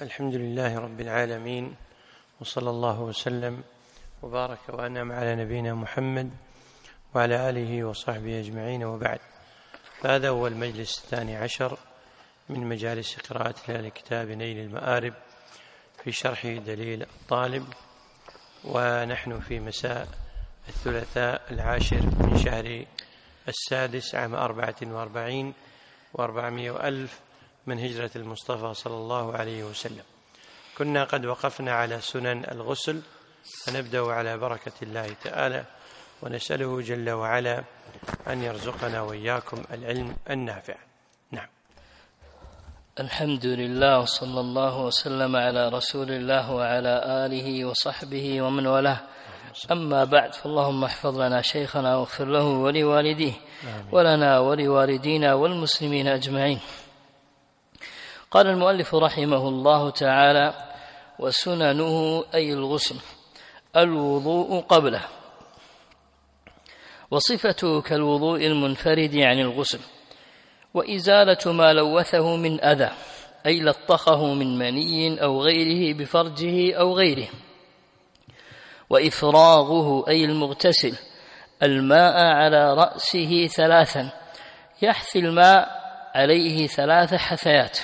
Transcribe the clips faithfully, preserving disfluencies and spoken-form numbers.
الحمد لله رب العالمين، وصلى الله وسلم وبارك وأنعم على نبينا محمد وعلى آله وصحبه أجمعين، وبعد. فهذا هو المجلس الثاني عشر من مجالس قراءتنا لكتاب نيل المآرب في شرح دليل الطالب، ونحن في مساء الثلاثاء العاشر من شهر السادس عام أربعة وأربعين وأربعمائة وألف من هجرة المصطفى صلى الله عليه وسلم. كنا قد وقفنا على سنن الغسل، فنبدأ على بركة الله تعالى، ونسأله جل وعلا أن يرزقنا وإياكم العلم النافع. نعم. الحمد لله، وصلى الله وسلم على رسول الله وعلى آله وصحبه ومن والاه. أما بعد، فاللهم احفظ لنا شيخنا واغفر له ولوالديه ولنا ولوالدينا والمسلمين أجمعين. قال المؤلف رحمه الله تعالى: وسننه أي الغسل الوضوء قبله، وصفته كالوضوء المنفرد عن الغسل، وإزالة ما لوثه من أذى، أي لطخه من مني أو غيره بفرجه أو غيره، وإفراغه أي المغتسل الماء على رأسه ثلاثا، يحثي الماء عليه ثلاث حثيات،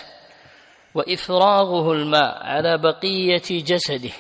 وإفراغه الماء على بقية جسده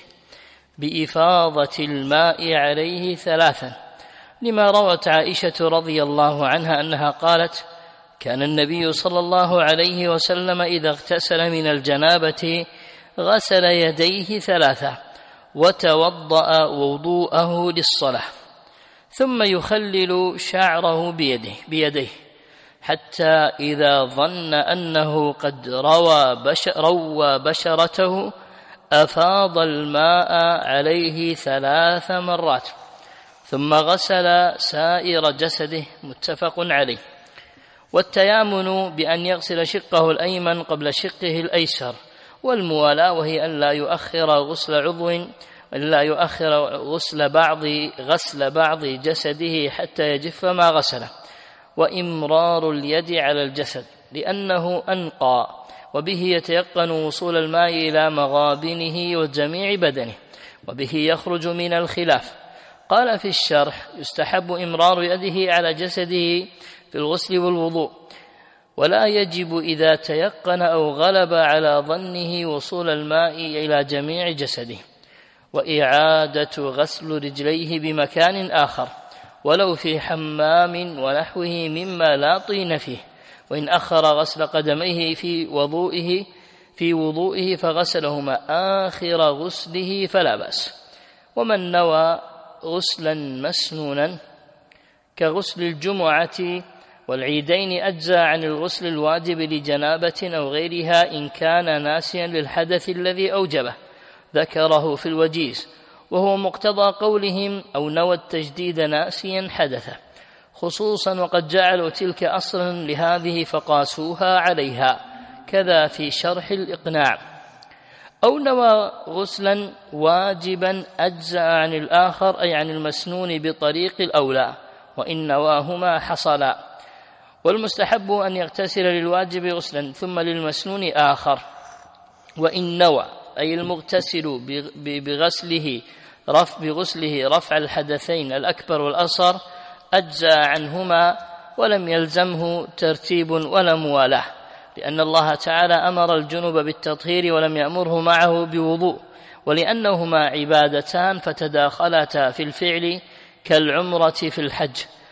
بإفاضة الماء عليه ثلاثا، لما روت عائشة رضي الله عنها أنها قالت: كان النبي صلى الله عليه وسلم إذا اغتسل من الجنابة غسل يديه ثلاثة وتوضأ وضوءه للصلاة، ثم يخلل شعره بيده, بيديه حتى إذا ظن أنه قد روى, بشر روى بشرته أفاض الماء عليه ثلاث مرات، ثم غسل سائر جسده. متفق عليه. والتيامن بأن يغسل شقه الأيمن قبل شقه الأيسر، والموالاة وهي أن لا يؤخر غسل عضو لا يؤخر غسل بعض غسل بعض جسده حتى يجف ما غسله، وإمرار اليد على الجسد لأنه أنقى، وبه يتيقن وصول الماء إلى مغابنه وجميع بدنه، وبه يخرج من الخلاف. قال في الشرح: يستحب إمرار يده على جسده في الغسل والوضوء، ولا يجب إذا تيقن أو غلب على ظنه وصول الماء إلى جميع جسده، وإعادة غسل رجليه بمكان آخر ولو في حمام ونحوه مما لا طين فيه، وإن أخر غسل قدميه في وضوئه في وضوئه فغسلهما آخر غسله فلا بأس. ومن نوى غسلا مسنونا كغسل الجمعة والعيدين أجزى عن الغسل الواجب لجنابة أو غيرها إن كان ناسيا للحدث الذي أوجبه، ذكره في الوجيز، وهو مقتضى قولهم: أو نوى التجديد ناسيا حدثه، خصوصا وقد جعلوا تلك أصلا لهذه فقاسوها عليها، كذا في شرح الإقناع. أو نوى غسلا واجبا أجزأ عن الآخر، أي عن المسنون بطريق الأولى، وإن نواهما حصلا. والمستحب أن يغتسل للواجب غسلا ثم للمسنون آخر، وإن نوى أي المغتسل بغسله رف بغسله رفع الحدثين الأكبر والأصغر أجزى عنهما، ولم يلزمه ترتيب ولا موالاه، لأن الله تعالى أمر الجنب بالتطهير ولم يأمره معه بوضوء، ولأنهما عبادتان فتداخلتا في الفعل كالعمرة في الحج.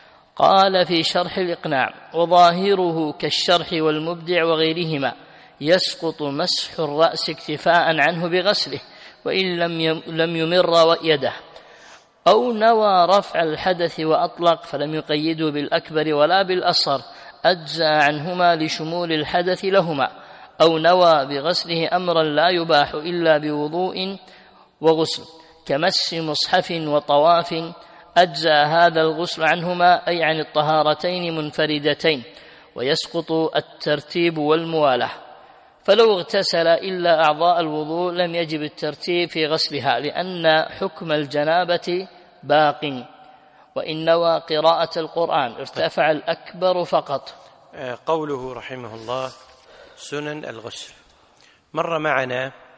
قال في شرح الإقناع: وظاهره كالشرح والمبدع وغيرهما يسقط مسح الرأس اكتفاء عنه بغسله، وإن لم يمر يده. أو نوى رفع الحدث وأطلق فلم يقيده بالأكبر ولا بالأصغر أجزى عنهما لشمول الحدث لهما. أو نوى بغسله أمرا لا يباح إلا بوضوء وغسل كمس مصحف وطواف أجزى هذا الغسل عنهما، أي عن الطهارتين منفردتين، ويسقط الترتيب والموالاة. فلو اغتسل إلا أعضاء الوضوء لم يجب الترتيب في غسلها، لأن حكم الجنابة باق. وإن نوى قراءة القرآن ارتفع الأكبر فقط. قوله رحمه الله: سنن الغسل. مر معنا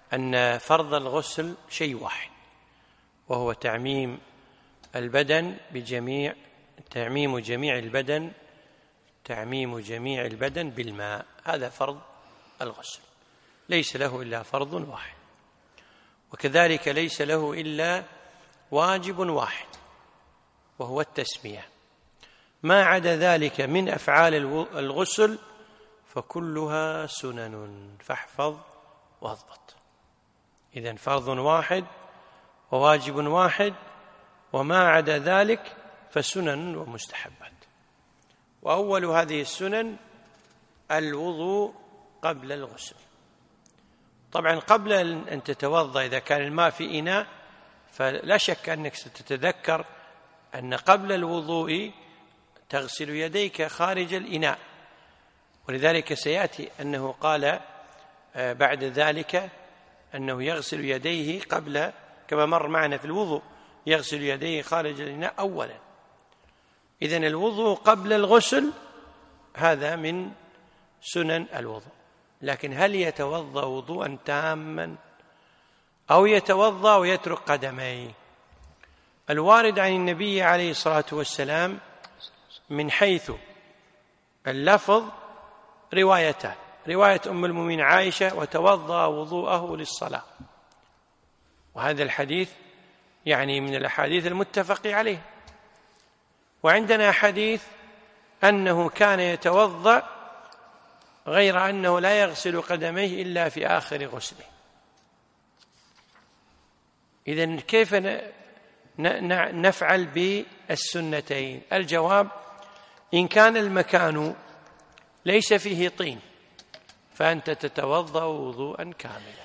أن فرض الغسل شيء واحد، وهو تعميم البدن بجميع تعميم جميع البدن تعميم جميع البدن بالماء. هذا فرض الغسل، ليس له إلا فرض واحد، وكذلك ليس له إلا واجب واحد وهو التسمية. ما عدا ذلك من أفعال الغسل فكلها سنن، فاحفظ واضبط. إذن فرض واحد وواجب واحد، وما عدا ذلك فسنن ومستحبات. وأول هذه السنن الوضوء قبل الغسل. طبعا قبل أن تتوضأ إذا كان الماء في إناء فلا شك أنك ستتذكر أن قبل الوضوء تغسل يديك خارج الإناء، ولذلك سيأتي أنه قال بعد ذلك أنه يغسل يديه قبل، كما مر معنا في الوضوء، يغسل يديه خارج الإناء أولا. إذن الوضوء قبل الغسل هذا من سنن الوضوء. لكن هل يتوضأ وضوءا تاما أو يتوضأ ويترك قدميه؟ الوارد عن النبي عليه الصلاة والسلام من حيث اللفظ روايتان: رواية أم المؤمنين عائشة وتوضأ وضوءه للصلاة، وهذا الحديث يعني من الأحاديث المتفق عليه. وعندنا حديث أنه كان يتوضأ غير أنه لا يغسل قدميه إلا في آخر غسله. إذن كيف نفعل بالسنتين؟ الجواب: إن كان المكان ليس فيه طين فأنت تتوضأ وضوءا كاملا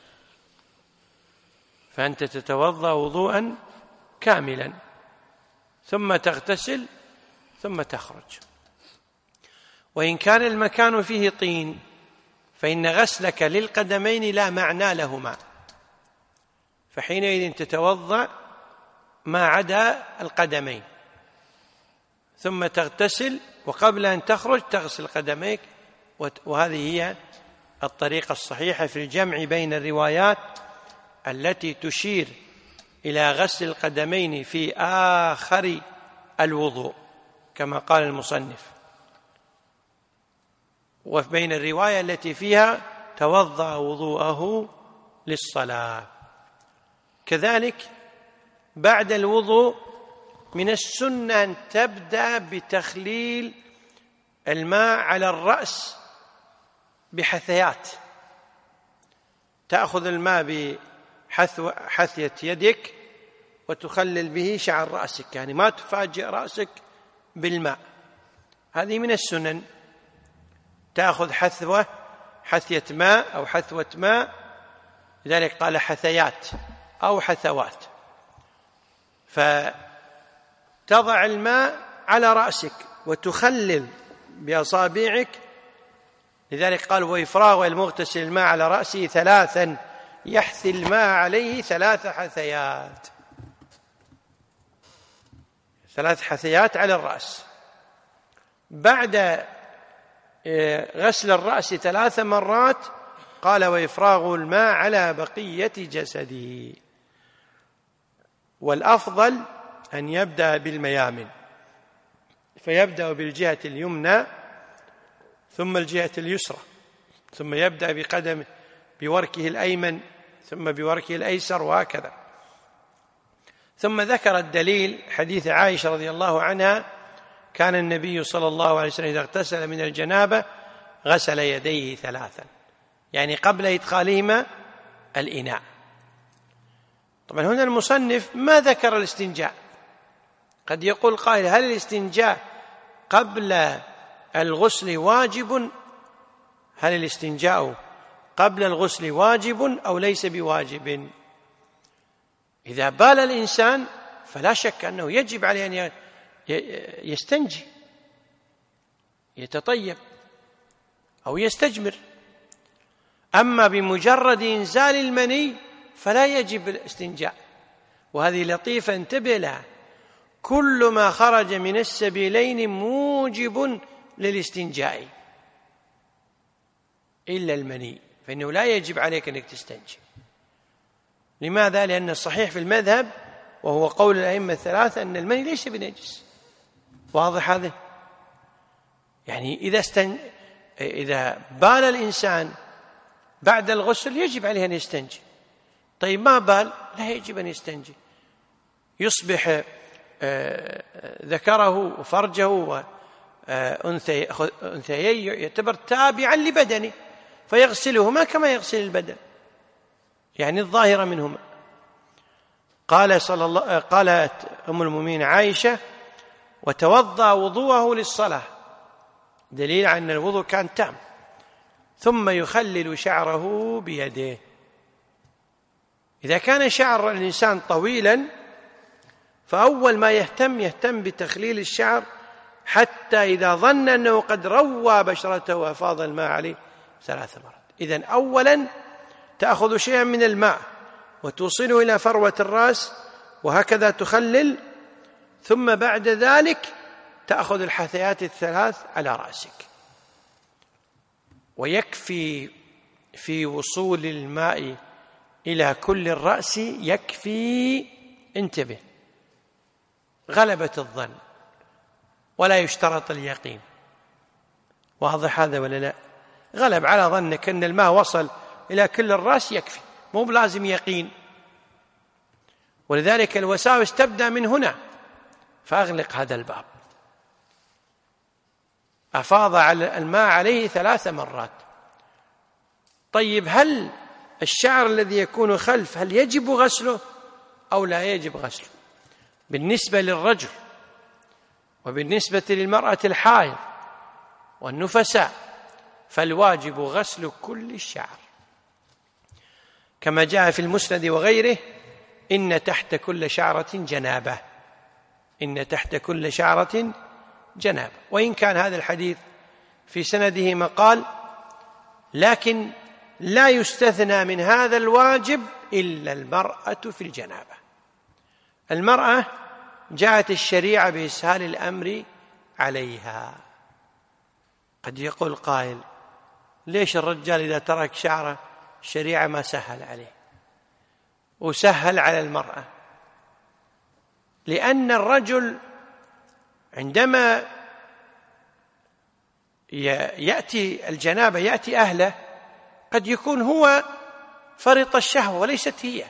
فأنت تتوضأ وضوءا كاملا ثم تغتسل ثم تخرج. وإن كان المكان فيه طين فإن غسلك للقدمين لا معنى لهما، فحينئذ تتوضأ ما عدا القدمين ثم تغتسل، وقبل أن تخرج تغسل قدميك. وهذه هي الطريقة الصحيحة في الجمع بين الروايات التي تشير إلى غسل القدمين في آخر الوضوء كما قال المصنف، وبين الرواية التي فيها توضأ وضوءه للصلاة. كذلك بعد الوضوء من السنة أن تبدأ بتخليل الماء على الرأس بحثيات، تأخذ الماء بحثية يدك وتخلل به شعر رأسك، يعني ما تفاجئ رأسك بالماء. هذه من السنن، تأخذ حثوة حثية ماء أو حثوة ماء، لذلك قال حثيات أو حثوات، فتضع الماء على رأسك وتخلل بأصابعك. لذلك قال: وإفراغ المغتسل الماء على رأسه ثلاثا يحثي الماء عليه ثلاث حثيات، ثلاث حثيات على الرأس. بعد غسل الرأس ثلاث مرات قال: وإفراغ الماء على بقية جسده. والأفضل أن يبدأ بالميامن، فيبدأ بالجهة اليمنى ثم الجهة اليسرى، ثم يبدأ بقدم بوركه الأيمن ثم بوركه الأيسر، وهكذا. ثم ذكر الدليل حديث عائشة رضي الله عنها: كان النبي صلى الله عليه وسلم إذا اغتسل من الجنابة غسل يديه ثلاثا، يعني قبل إدخالهما الإناء. طبعا هنا المصنف ما ذكر الاستنجاء. قد يقول قائل: هل الاستنجاء قبل الغسل واجب؟ هل الاستنجاء قبل الغسل واجب أو ليس بواجب؟ إذا بال الإنسان فلا شك أنه يجب عليه أن يستنجي، يتطيب أو يستجمر. أما بمجرد إنزال المني فلا يجب الاستنجاء. وهذه لطيفة انتبه لها: كل ما خرج من السبيلين موجب للاستنجاء إلا المني، فإنه لا يجب عليك أنك تستنجي. لماذا؟ لأن الصحيح في المذهب وهو قول الأئمة الثلاثة أن المني ليس بنجس. واضح هذا؟ يعني إذا استن... إذا بال الإنسان بعد الغسل يجب عليه أن يستنجي. طيب ما بال، لا يجب أن يستنجي، يصبح ذكره وفرجه وأنثيه يعتبر تابعا لبدنه فيغسلهما كما يغسل البدن، يعني الظاهر منهما. قال صلى الله قالت أم المؤمنين عائشة: وتوضأ وضوءه للصلاة، دليل على أن الوضوء كان تام، ثم يخلل شعره بيده. إذا كان شعر الإنسان طويلا فأول ما يهتم يهتم بتخليل الشعر حتى إذا ظن أنه قد روى بشرته وأفاض الماء عليه ثلاث مرات. إذن أولا تأخذ شيئا من الماء وتوصله إلى فروة الرأس وهكذا تخلل، ثم بعد ذلك تأخذ الحثيات الثلاث على رأسك. ويكفي في وصول الماء إلى كل الرأس، يكفي، انتبه، غلبة الظن ولا يشترط اليقين. واضح هذا ولا لا؟ غلب على ظنك أن الماء وصل إلى كل الرأس يكفي، مو بلازم يقين. ولذلك الوساوس تبدأ من هنا، فأغلق هذا الباب. أفاض على الماء عليه ثلاث مرات. طيب هل الشعر الذي يكون خلف هل يجب غسله أو لا يجب غسله؟ بالنسبة للرجل وبالنسبة للمرأة الحائض والنفساء فالواجب غسل كل الشعر، كما جاء في المسند وغيره: إن تحت كل شعرة جنابة، إن تحت كل شعرة جنابة. وإن كان هذا الحديث في سنده مقال، لكن لا يستثنى من هذا الواجب إلا المرأة في الجنابة. المرأة جاءت الشريعة بإسهال الأمر عليها. قد يقول قائل: ليش الرجال إذا ترك شعره الشريعة ما سهل عليه وسهل على المرأة؟ لأن الرجل عندما يأتي الجنابة يأتي أهله قد يكون هو فرط الشهوة وليست هي،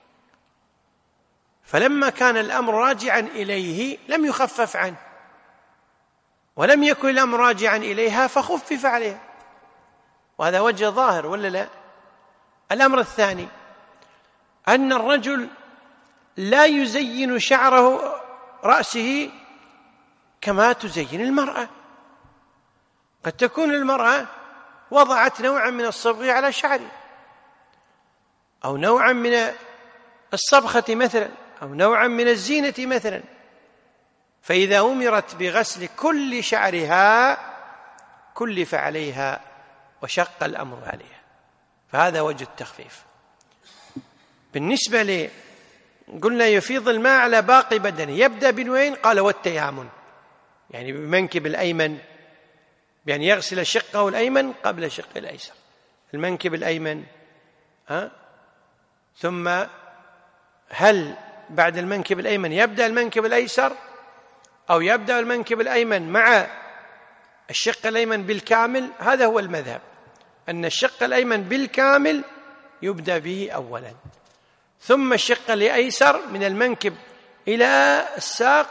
فلما كان الأمر راجعا إليه لم يخفف عنه، ولم يكن الأمر راجعا إليها فخفف عليها، وهذا وجه ظاهر ولا لا؟ الأمر الثاني أن الرجل لا يزين شعره رأسه كما تزين المرأة. قد تكون المرأة وضعت نوعا من الصبغ على شعره، أو نوعا من الصبخة مثلا، أو نوعا من الزينة مثلا، فإذا أمرت بغسل كل شعرها كلف عليها وشق الأمر عليها، فهذا وجه التخفيف. بالنسبة لي قلنا يفيض الماء على باقي بدنه، يبدأ بنوين؟ قال: والتيامن، يعني بمنكب الأيمن، بأن يغسل شقه الأيمن قبل شق الأيسر، المنكب الأيمن. ها؟ ثم هل بعد المنكب الأيمن يبدأ المنكب الأيسر أو يبدأ المنكب الأيمن مع الشق الأيمن بالكامل؟ هذا هو المذهب، أن الشق الأيمن بالكامل يبدأ به أولا، ثم الشق الأيسر من المنكب إلى الساق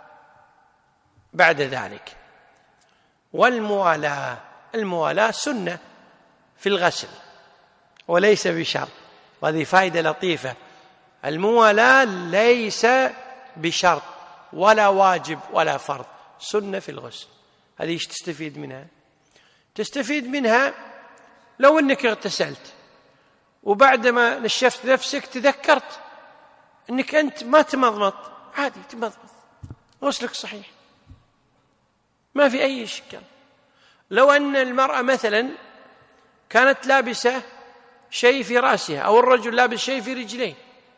بعد ذلك. والموالاة، الموالاة سنة في الغسل وليس بشرط، وهذه فائدة لطيفة. الموالاة ليس بشرط ولا واجب ولا فرض، سنة في الغسل. هذه ايش تستفيد منها؟ تستفيد منها لو أنك اغتسلت وبعدما نشفت نفسك تذكرت أنك أنت ما تمضمض، عادي تمضمض، غسلك صحيح، ما في أي إشكال. لو أن المرأة مثلا كانت لابسة شيء في رأسها، أو الرجل لابس شيء في رجليه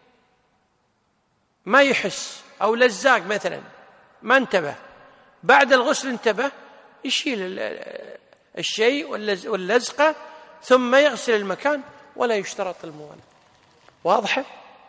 ما يحس، أو لزاق مثلا ما انتبه، بعد الغسل انتبه، يشيل الشيء واللزقة ثم يغسل المكان، ولا يشترط الموالاة. واضحة؟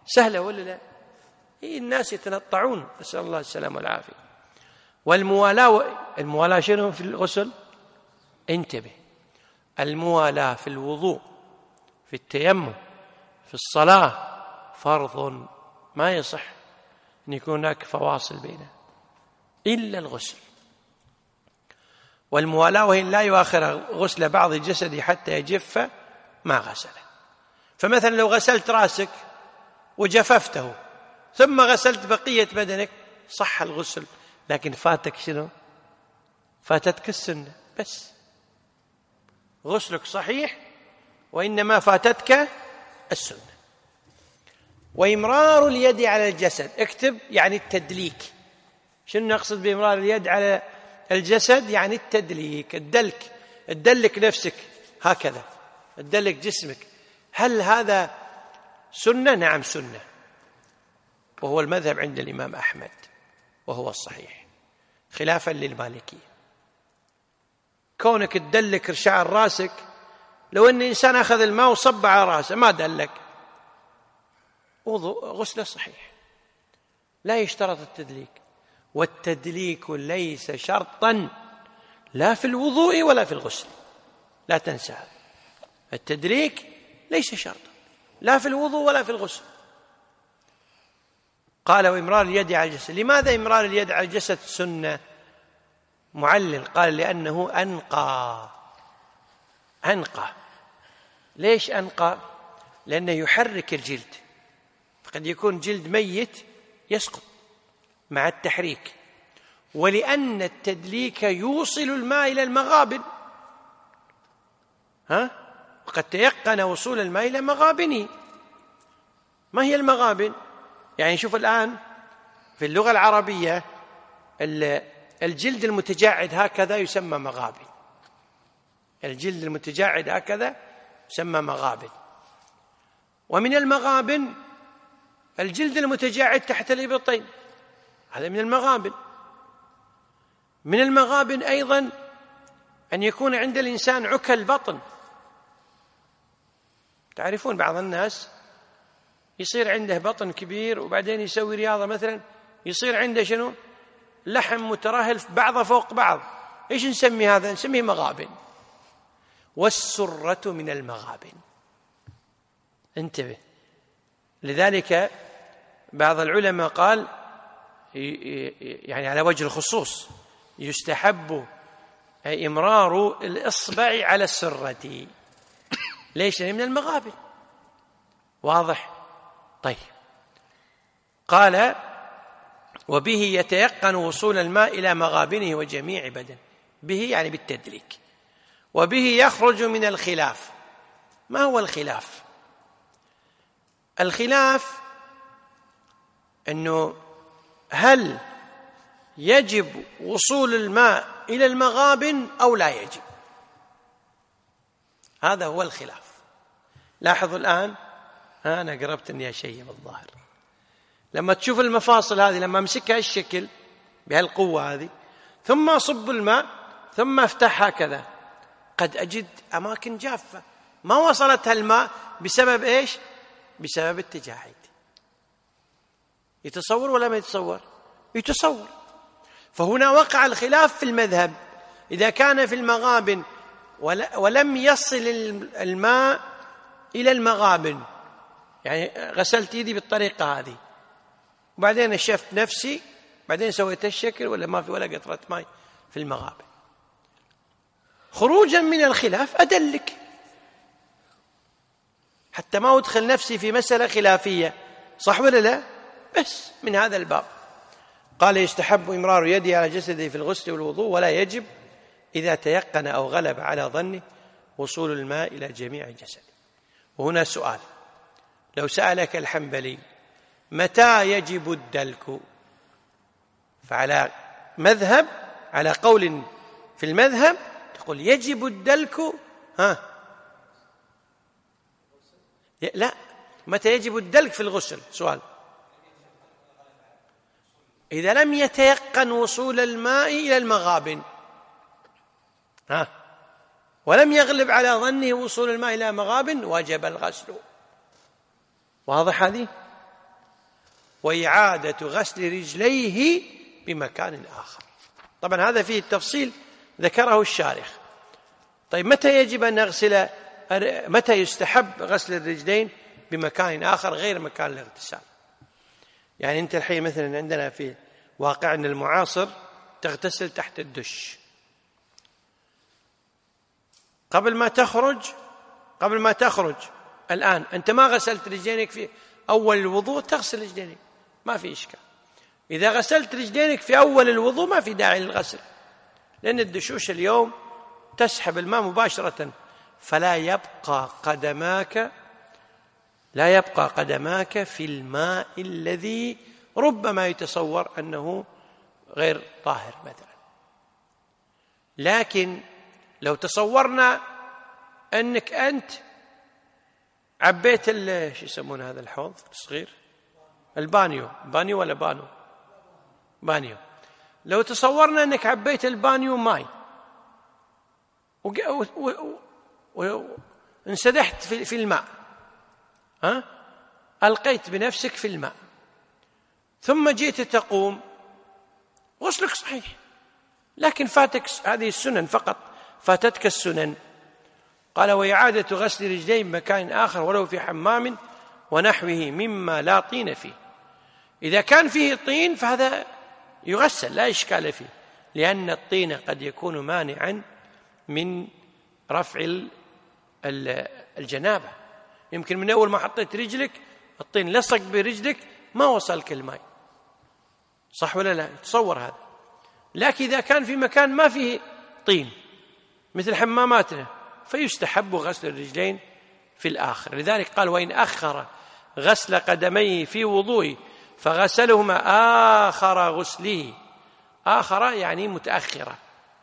سهلة ولا لا؟ الناس يتنطعون، نسأل الله السلامة والعافية. والموالاة، الموالاة شنو في الغسل؟ انتبه، الموالاة في الوضوء، في التيمم، في الصلاة فرض، ما يصح أن يكون هناك فواصل بينه إلا الغسل. والموالاة وهي لا يؤخر غسل بعض الجسد حتى يجف ما غسله. فمثلا لو غسلت رأسك وجففته ثم غسلت بقية بدنك صح الغسل، لكن فاتك شنو؟ فاتتك السنة بس. غسلك صحيح وإنما فاتتك السنة. وإمرار اليد على الجسد، اكتب يعني التدليك. شنو نقصد بإمرار اليد على الجسد؟ يعني التدليك، الدلك، تدلك نفسك هكذا، تدلك جسمك. هل هذا سنة؟ نعم سنة، وهو المذهب عند الإمام أحمد وهو الصحيح، خلافا للمالكية. كونك تدلك شعر راسك، لو أن إنسان أخذ الماء وصب على راسه ما دلك، وضوء غسله صحيح، لا يشترط التدليك. والتدليك ليس شرطا لا في الوضوء ولا في الغسل، لا تنسى هذا. التدليك ليس شرطا لا في الوضوء ولا في الغسل. قال وإمرار اليد على الجسد. لماذا إمرار اليد على الجسد سنة؟ معلل قال لأنه أنقى. أنقى ليش أنقى؟ لأنه يحرك الجلد، قد يكون جلد ميت يسقط مع التحريك، ولأن التدليك يوصل الماء إلى المغابن، ها؟ وقد تيقن وصول الماء إلى مغابنه. ما هي المغابن؟ يعني شوف الآن في اللغة العربية الجلد المتجعد هكذا يسمى مغابن، الجلد المتجعد هكذا يسمى مغابن. ومن المغابن الجلد المتجعد تحت الإبطين، هذا من المغابن. من المغابن أيضا أن يكون عند الإنسان عكل بطن. تعرفون بعض الناس يصير عنده بطن كبير وبعدين يسوي رياضة مثلا، يصير عنده شنو؟ لحم مترهل بعضه فوق بعض. إيش نسمي هذا؟ نسميه مغابن. والسرة من المغابن، انتبه. لذلك بعض العلماء قال يعني على وجه الخصوص يستحب إمرار الإصبع على السرة. ليش؟ من المغابن. واضح؟ طيب. قال وبه يتيقن وصول الماء إلى مغابنه وجميع بدن، به يعني بالتدليك. وبه يخرج من الخلاف. ما هو الخلاف؟ الخلاف أنه هل يجب وصول الماء إلى المغابن أو لا يجب، هذا هو الخلاف. لاحظوا الآن، أنا قربت أني أشيب الظاهر. لما تشوف المفاصل هذه، لما أمسكها الشكل بهالقوة هذه ثم أصب الماء ثم أفتحها كذا، قد أجد أماكن جافة ما وصلتها الماء بسبب إيش؟ بسبب التجاعيد. يتصور ولا ما يتصور؟ يتصور. فهنا وقع الخلاف في المذهب. إذا كان في المغابن ولم يصل الماء إلى المغابن، يعني غسلت يدي بالطريقة هذه وبعدين نشفت نفسي بعدين سويت الشكل ولا ما في ولا قطرة ماء في المغابن، خروجا من الخلاف أدلك حتى ما أدخل نفسي في مسألة خلافية، صح ولا لا؟ بس من هذا الباب قال يستحب إمرار يدي على جسده في الغسل والوضوء، ولا يجب إذا تيقن أو غلب على ظنه وصول الماء إلى جميع جسده. وهنا سؤال، لو سألك الحنبلي متى يجب الدلك، فعلى مذهب، على قول في المذهب تقول يجب الدلك، ها لا، متى يجب الدلك في الغسل؟ سؤال، إذا لم يتيقن وصول الماء إلى المغابن، ها ولم يغلب على ظنه وصول الماء إلى مغابن وجب الغسل. واضح هذه؟ وإعادة غسل رجليه بمكان آخر. طبعا هذا فيه التفصيل ذكره الشارح. طيب متى يجب أن نغسل، متى يستحب غسل الرجلين بمكان آخر غير مكان الاغتسال؟ يعني أنت الحين مثلا عندنا في واقعنا المعاصر تغتسل تحت الدش، قبل ما تخرج قبل ما تخرج الآن أنت ما غسلت رجلينك في أول الوضوء، تغسل رجلينك ما في إشكال. إذا غسلت رجلينك في أول الوضوء ما في داعي للغسل، لأن الدشوش اليوم تسحب الماء مباشرة، فلا يبقى قدماك لا يبقى قدماك في الماء الذي ربما يتصور أنه غير طاهر مثلا. لكن لو تصورنا أنك أنت عبيت شو يسمون هذا الحوض الصغير، البانيو بانيو ولا بانو بانيو لو تصورنا أنك عبيت البانيو ماي وانسدحت في الماء، ها ألقيت بنفسك في الماء، ثم جيت تقوم، غسلك صحيح، لكن فاتك هذه السنن فقط، فاتتك السنن. قال وإعادة غسل رجلين بمكان آخر ولو في حمام ونحوه مما لا طين فيه. إذا كان فيه طين فهذا يغسل لا إشكال فيه، لأن الطين قد يكون مانعا من رفع الجنابة. يمكن من أول ما حطيت رجلك الطين لصق برجلك ما وصلك الماء، صح ولا لا؟ تصور هذا. لكن إذا كان في مكان ما فيه طين مثل حماماتنا فيستحب غسل الرجلين في الآخر. لذلك قال وإن أخر غسل قدميه في وضوءه فغسلهما آخر غسله. آخر يعني متأخرة،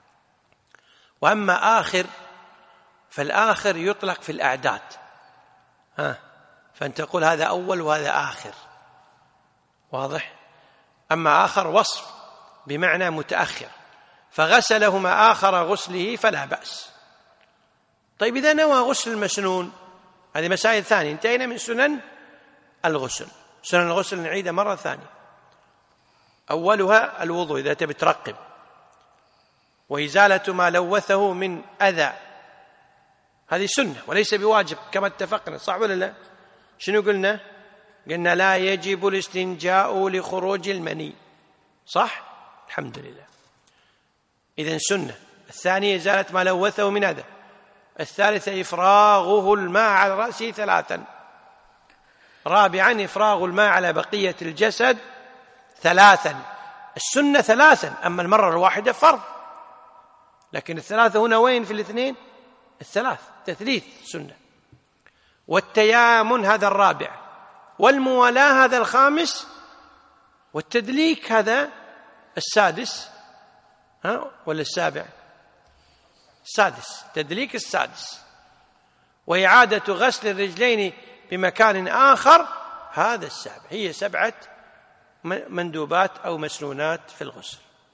وأما آخر فالآخر يطلق في الأعداد، ها فأنت تقول هذا أول وهذا آخر، واضح؟ أما آخر وصف بمعنى متأخر، فغسلهما آخر غسله فلا بأس. طيب إذا نوى غسل المسنون، هذه مسائل ثانية. انتهينا من سنن الغسل. سنن الغسل نعيدها مرة ثانية. أولها الوضوء إذا تبي ترقب، وإزالة ما لوثه من أذى، هذه سنة وليس بواجب كما اتفقنا، صح ولا لا؟ شنو قلنا؟ قلنا لا يجب الاستنجاء لخروج المني، صح؟ الحمد لله. إذن سنة. الثانية إزالة ما لوثه من أذى. الثالثة إفراغه الماء على رأسه ثلاثا. رابعا إفراغ الماء على بقية الجسد ثلاثا. السنة ثلاثا، أما المرة الواحدة فرض، لكن الثلاثة هنا وين في الاثنين؟ الثلاث تثليث سنة. والتيامن هذا الرابع، والموالاة هذا الخامس، والتدليك هذا السادس، ها ولا السابع؟ السادس، تدليك السادس. وإعادة غسل الرجلين بمكان آخر هذا السابع. هي سبعة مندوبات أو مسنونات في الغسل.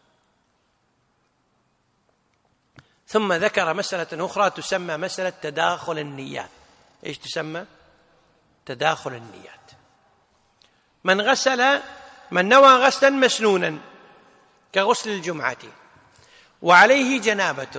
ثم ذكر مسألة أخرى تسمى مسألة تداخل النيات. إيش تسمى؟ تداخل النيات. من غسل من نوى غسلا مسنونا كغسل الجمعة وعليه جنابة،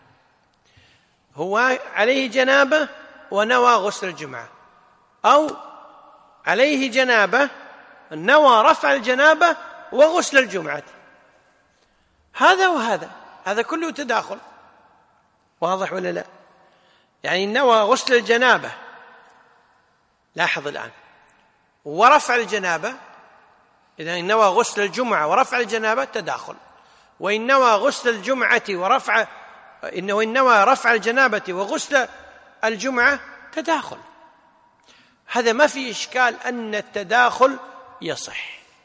هو عليه جنابة ونوى غسل الجمعة، أو عليه جنابة نوى رفع الجنابة وغسل الجمعة، هذا وهذا، هذا كله تداخل، واضح ولا لا؟ يعني نوى غسل الجنابة، لاحظ الآن، ورفع الجنابة، إذا نوى غسل الجمعة ورفع الجنابة تداخل. وإن نوى غسل الجمعة ورفع إنه إن نوى رفع الجنابة وغسل الجمعة تداخل. هذا ما في إشكال أن التداخل يصح.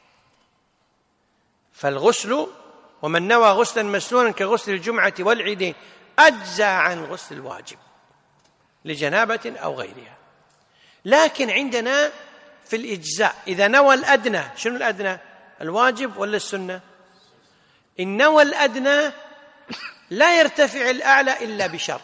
فالغسل ومن نوى غسلا مسنونا كغسل الجمعة والعيدين أجزى عن غسل الواجب لجنابة أو غيرها. لكن عندنا في الإجزاء إذا نوى الأدنى، شنو الأدنى؟ الواجب ولا السنة؟ إن نوى الأدنى لا يرتفع الأعلى إلا بشرط،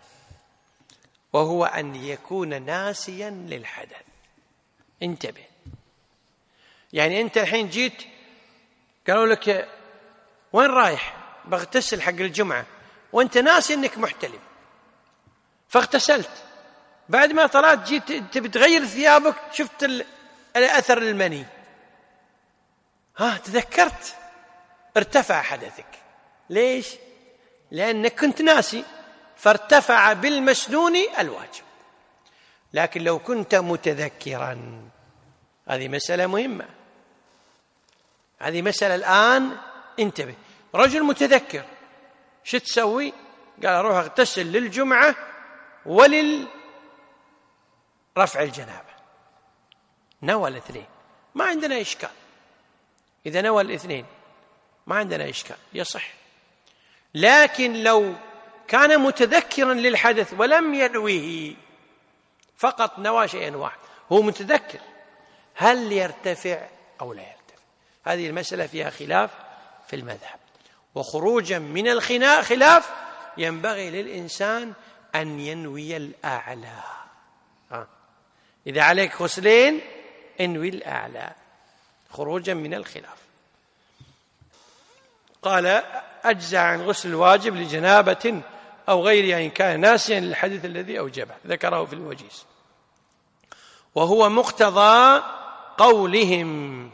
وهو أن يكون ناسيا للحدث. انتبه، يعني أنت الحين جيت قالوا لك وين رايح؟ بغتسل حق الجمعة، وأنت ناسي أنك محتلم، فاغتسلت. بعد ما طلعت جيت تبي تغير ثيابك، شفت الأثر المني، ها تذكرت، ارتفع حدثك. ليش؟ لأنك كنت ناسي، فارتفع بالمسنون الواجب. لكن لو كنت متذكرا، هذه مسألة مهمة، هذه مسألة الآن انتبه. رجل متذكر، شو تسوي؟ قال أروح أغتسل للجمعة وللرفع الجنابة، نوى الاثنين، ما عندنا إشكال. إذا نوى الاثنين ما عندنا إشكال، يصح. لكن لو كان متذكرا للحدث ولم ينويه، فقط نوى شيئا واحد، هو متذكر، هل يرتفع أو لا يرتفع؟ هذه المسألة فيها خلاف في المذهب. وخروجا من الخلاف ينبغي للإنسان أن ينوي الأعلى. ها. إذا عليك غسلين انوي الأعلى خروجا من الخلاف. قال أجزع عن غسل الواجب لجنابة أو غيرها إن كان ناسيا للحدث الذي أوجبه، ذكره في الوجيز. وهو مقتضى قولهم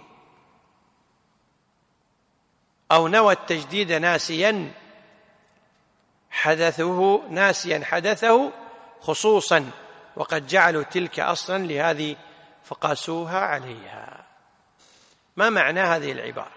أو نوى التجديد ناسيا حدثه ناسيا حدثه خصوصا، وقد جعلوا تلك أصلا لهذه فقاسوها عليها. ما معنى هذه العبارة؟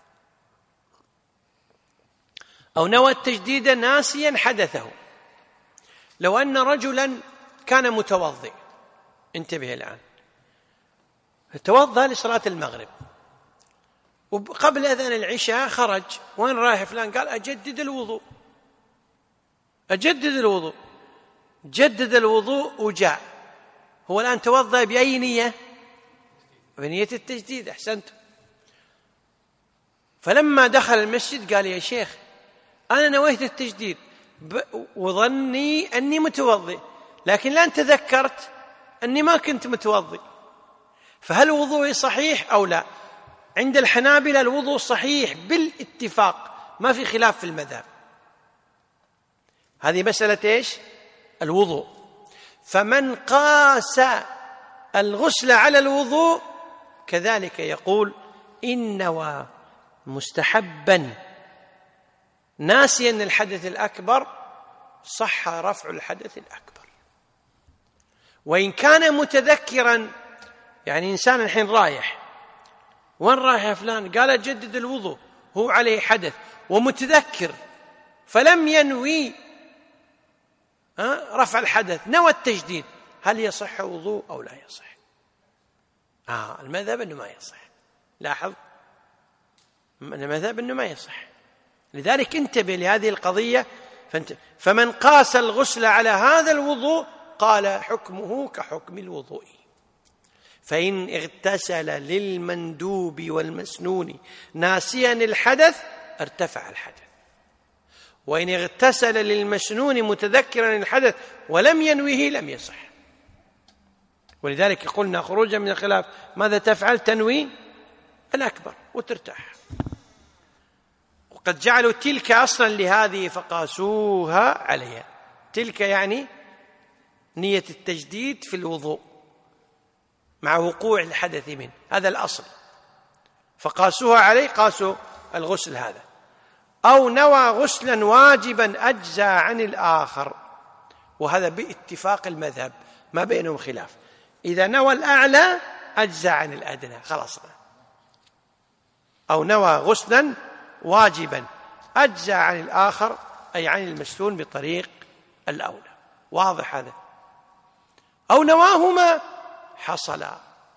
أو نوى التجديد ناسيا حدثه، لو أن رجلا كان متوضئ، انتبه الآن، توضأ لصلاة المغرب، وقبل أذان العشاء خرج، وين رايح فلان؟ قال أجدد الوضوء، أجدد الوضوء، جدد الوضوء وجاء. هو الآن توضأ بأي نية؟ بنية التجديد، أحسنت. فلما دخل المسجد قال يا شيخ أنا نويت التجديد وظني أني متوضئ، لكن الآن تذكرت أني ما كنت متوضئ، فهل وضوئي صحيح أو لا؟ عند الحنابلة الوضوء صحيح بالاتفاق، ما في خلاف في المذهب. هذه مسألة إيش؟ الوضوء. فمن قاس الغسل على الوضوء كذلك يقول إن نوى مستحبا ناسيا الحدث الأكبر صح رفع الحدث الأكبر. وإن كان متذكرا، يعني إنسان الحين رايح، وين رايح يا فلان؟ قال جدد الوضوء، هو عليه حدث ومتذكر، فلم ينوي رفع الحدث، نوى التجديد، هل يصح وضوء أو لا يصح؟ آه المذهب أنه ما يصح. لاحظ المذهب أنه ما يصح، لذلك انتبه لهذه القضية. فمن قاس الغسل على هذا الوضوء قال حكمه كحكم الوضوء. فإن اغتسل للمندوب والمسنون ناسيا الحدث ارتفع الحدث، وإن اغتسل للمسنون متذكرا الحدث ولم ينويه لم يصح. ولذلك قلنا خروجا من الخلاف ماذا تفعل؟ تنوي الأكبر وترتاح. وقد جعلوا تلك أصلا لهذه فقاسوها عليها. تلك يعني نية التجديد في الوضوء مع وقوع الحدث منه، هذا الأصل، فقاسوها عليه، قاسوا الغسل هذا. أو نوى غسلا واجبا أجزى عن الآخر، وهذا باتفاق المذهب ما بينهم خلاف. إذا نوى الأعلى أجزى عن الأدنى، خلاص. أو نوى غسلا واجبا أجزى عن الآخر، أي عن المسنون بطريق الأولى، واضح هذا. أو نواهما حصلا.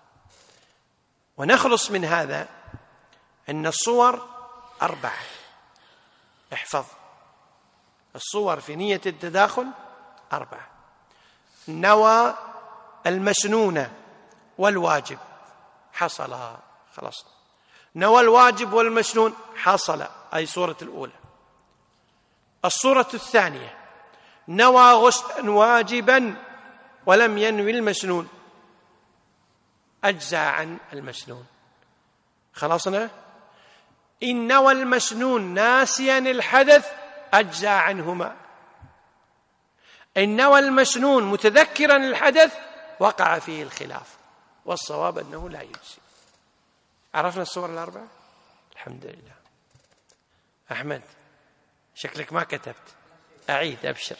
ونخلص من هذا أن الصور أربعة، احفظ الصور في نية التداخل أربعة: نوى المسنون والواجب حصل، خلاص. نوى الواجب والمسنون حصل، أي صورة الأولى. الصورة الثانية نوى غسلا واجبا ولم ينوي المسنون، أجزى عن المسنون. خلصنا. إن نوى المسنون ناسيا الحدث أجزى عنهما. إن نوى المسنون متذكرا الحدث وقع فيه الخلاف، والصواب أنه لا يجزي. عرفنا الصور الأربعة؟ الحمد لله. أحمد شكلك ما كتبت، أعيد أبشر.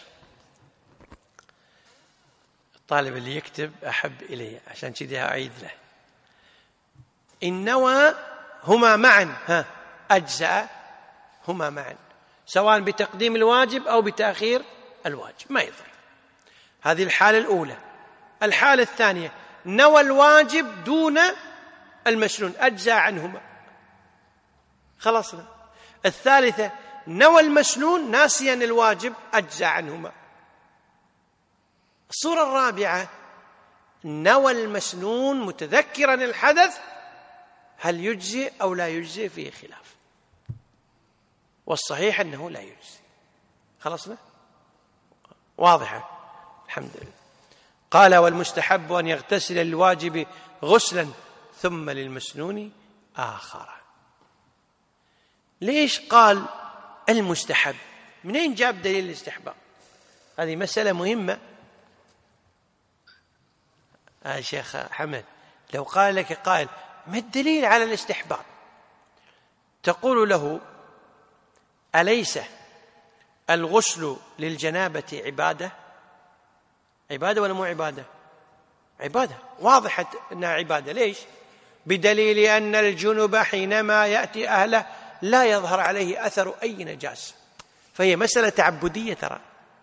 الطالب اللي يكتب أحب إلي، عشان كذا أعيد له. إن نوى هما معا ها أجزاء هما معا، سواء بتقديم الواجب أو بتأخير الواجب ما يضر. هذه الحالة الأولى. الحالة الثانية نوى الواجب دون المسنون أجزاء عنهما، خلصنا. الثالثة نوى المسنون ناسيا الواجب أجزاء عنهما. الصورة الرابعة نوى المسنون متذكرا الحدث، هل يجزي أو لا يجزي؟ فيه خلاف، والصحيح أنه لا يجزي. خلصنا؟ واضحة الحمد لله. قال والمستحب أن يغتسل للواجب غسلا ثم للمسنون آخر. ليش قال المستحب؟ منين جاب دليل الاستحباب؟ هذه مسألة مهمة. آه شيخ حمد، لو قال لك قائل ما الدليل على الاستحباب، تقول له أليس الغسل للجنابة عبادة؟ عبادة ولا مو عبادة؟ عبادة، واضحة أنها عبادة. ليش؟ بدليل أن الجنب حينما يأتي أهله لا يظهر عليه أثر أي نجاسة، فهي مسألة تعبدية ترى.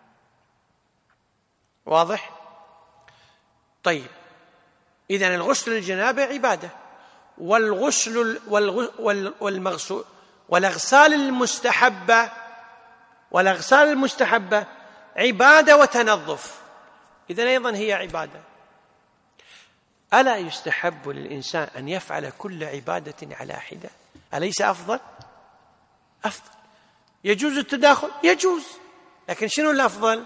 واضح؟ طيب إذن الغسل للجنابة عبادة، والغسل والمغسول والأغسال المستحبة والأغسال المستحبة عبادة وتنظف، إذن أيضا هي عبادة. ألا يستحب للإنسان أن يفعل كل عبادة على حدة؟ أليس أفضل؟ أفضل. يجوز التداخل؟ يجوز، لكن شنو الأفضل؟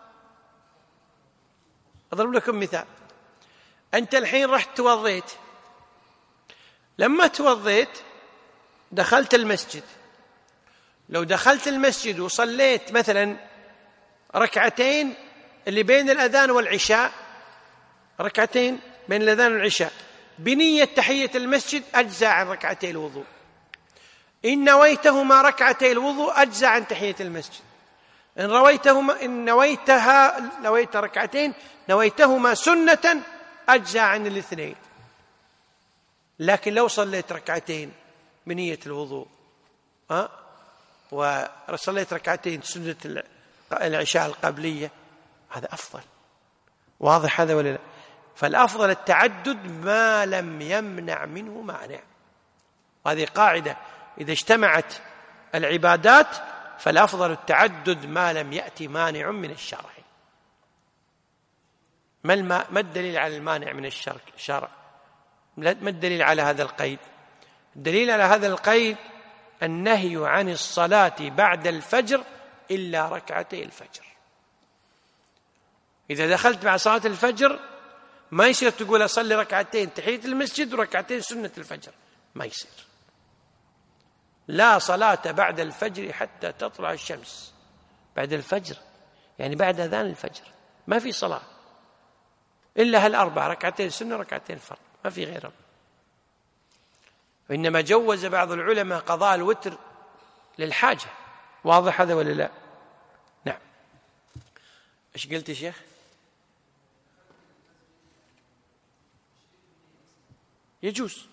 أضرب لكم مثال. أنت الحين رحت توضيت، لما توضيت دخلت المسجد، لو دخلت المسجد وصليت مثلا ركعتين اللي بين الأذان والعشاء، ركعتين بين الأذان والعشاء بنية تحية المسجد، أجزى عن ركعتي الوضوء. إن نويتهما ركعتي الوضوء أجزى عن تحية المسجد. إن رويتهما إن نويتها نويت ركعتين نويتهما سنة أجزى عن الاثنين. لكن لو صليت ركعتين بنية الوضوء أه؟ وصليت ركعتين سنة العشاء القبلية، هذا أفضل. واضح هذا ولا لا؟ فالأفضل التعدد ما لم يمنع منه مانع، وهذه قاعدة، إذا اجتمعت العبادات فالأفضل التعدد ما لم يأتي مانع من الشرع. ما, الما ما الدليل على المانع من الشرع؟ ما الدليل على هذا القيد؟ الدليل على هذا القيد النهي عن الصلاة بعد الفجر إلا ركعتي الفجر. إذا دخلت مع صلاة الفجر ما يصير تقول أصلي ركعتين تحية المسجد وركعتين سنة الفجر، ما يصير. لا صلاة بعد الفجر حتى تطلع الشمس. بعد الفجر يعني بعد أذان الفجر ما في صلاة إلا هالأربع، ركعتين سنة ركعتين فرض، ما في غيرهم. وإنما جوز بعض العلماء قضاء الوتر للحاجة. واضح هذا ولا لا؟ نعم. إيش قلت يا شيخ؟ يجوز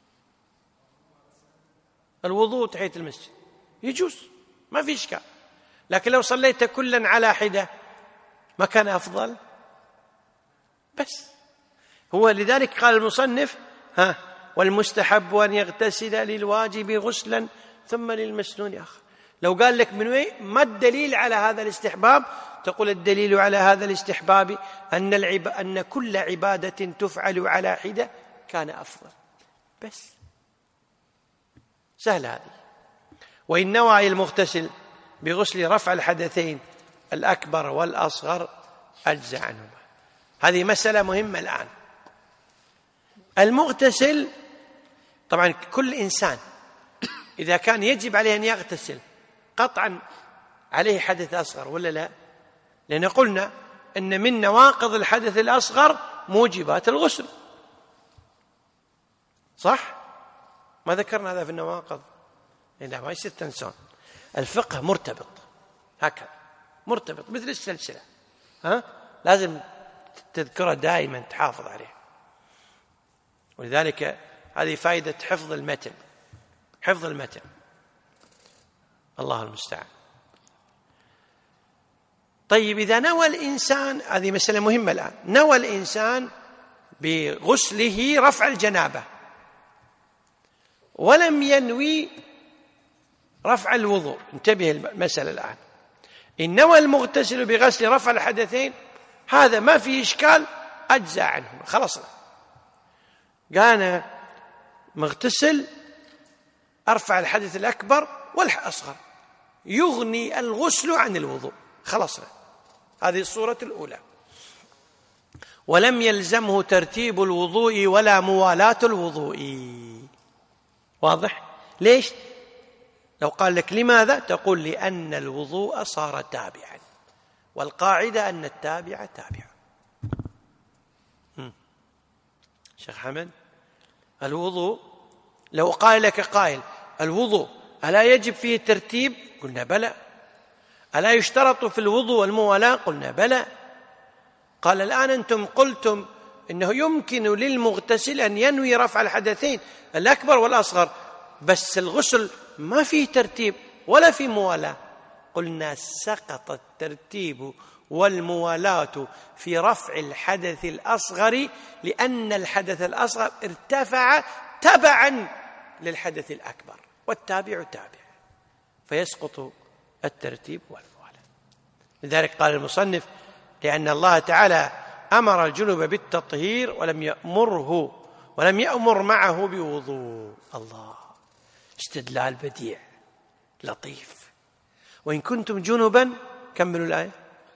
الوضوء تحية المسجد، يجوز ما في إشكال. لكن لو صليت كلا على حدة ما كان أفضل؟ بس هو لذلك قال المصنف ها والمستحب أن يغتسل للواجب غسلا ثم للمسنون آخر. لو قال لك من وين ما الدليل على هذا الاستحباب، تقول الدليل على هذا الاستحباب أن, العب... أن كل عبادة تفعل على حدة كان أفضل. بس سهل هذه. وإن نوى المغتسل بغسل رفع الحدثين الأكبر والأصغر أجزى عنهما. هذه مسألة مهمة الآن. المغتسل طبعا كل إنسان إذا كان يجب عليه أن يغتسل قطعا عليه حدث أصغر ولا لا؟ لأن قلنا أن من نواقض الحدث الأصغر موجبات الغسل، صح؟ ما ذكرنا هذا في النواقض؟ لا، ما يصير تنسون. الفقه مرتبط هكذا، مرتبط مثل السلسلة، ها؟ لازم تذكره دائما، تحافظ عليه. ولذلك هذه فائدة حفظ المتن، حفظ المتن، الله المستعان. طيب إذا نوى الإنسان، هذه مسألة مهمة الآن، نوى الإنسان بغسله رفع الجنابة ولم ينوي رفع الوضوء، انتبه المسألة الآن. إن نوى المغتسل بغسل رفع الحدثين هذا ما فيه إشكال، أجزى عنه، خلصنا. قال مغتسل أرفع الحدث الأكبر والأصغر، يغني الغسل عن الوضوء، خلصنا. هذه الصورة الأولى. ولم يلزمه ترتيب الوضوء ولا موالاة الوضوء. واضح؟ ليش؟ لو قال لك لماذا؟ تقول لأن الوضوء صار تابعا، والقاعدة أن التابع تابع. شيخ حمد، الوضوء لو قال لك قائل الوضوء ألا يجب فيه ترتيب؟ قلنا بلى. ألا يشترط في الوضوء والموالاة؟ قلنا بلى. قال الآن أنتم قلتم إنه يمكن للمغتسل أن ينوي رفع الحدثين الأكبر والأصغر، بس الغسل ما فيه ترتيب ولا فيه موالاة. قلنا سقط الترتيب والموالاة في رفع الحدث الأصغر، لأن الحدث الأصغر ارتفع تبعا للحدث الأكبر، والتابع تابع، فيسقط الترتيب والموالاة. لذلك قال المصنف لأن الله تعالى أمر الجنب بالتطهير ولم يأمره ولم يأمر معه بوضوء. الله، استدلال بديع لطيف. وإن كنتم جنبا، كملوا الآية،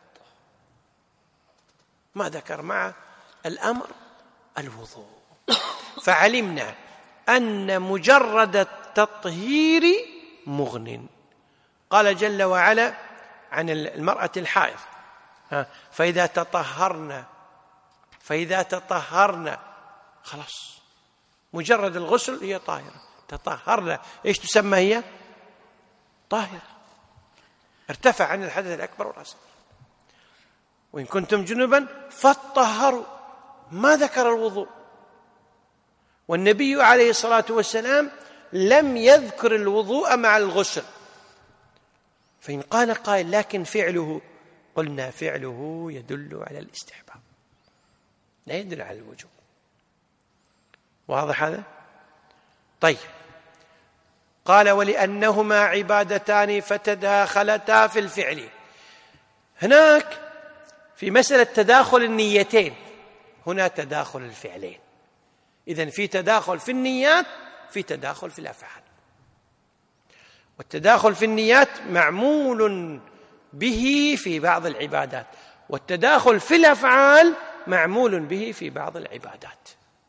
ما ذكر مع الأمر الوضوء. فعلمنا أن مجرد التطهير مغن. قال جل وعلا عن المرأة الحائض فإذا تطهرنا فإذا تطهرنا خلاص، مجرد الغسل هي طاهرة. تطهرنا إيش تسمى؟ هي طاهرة، ارتفع عن الحدث الأكبر والأصغر. وإن كنتم جنبا فاطهروا، ما ذكر الوضوء. والنبي عليه الصلاة والسلام لم يذكر الوضوء مع الغسل. فإن قال قائل لكن فعله، قلنا فعله يدل على الاستحباب لا يدل على الوجوب. واضح هذا؟ طيب، قال ولأنهما عبادتان فتداخلتا في الفعل. هناك في مسألة تداخل النيتين، هنا تداخل الفعلين. إذن في تداخل في النيات، في تداخل في الأفعال. والتداخل في النيات معمول به في بعض العبادات، والتداخل في الأفعال معمول به في بعض العبادات.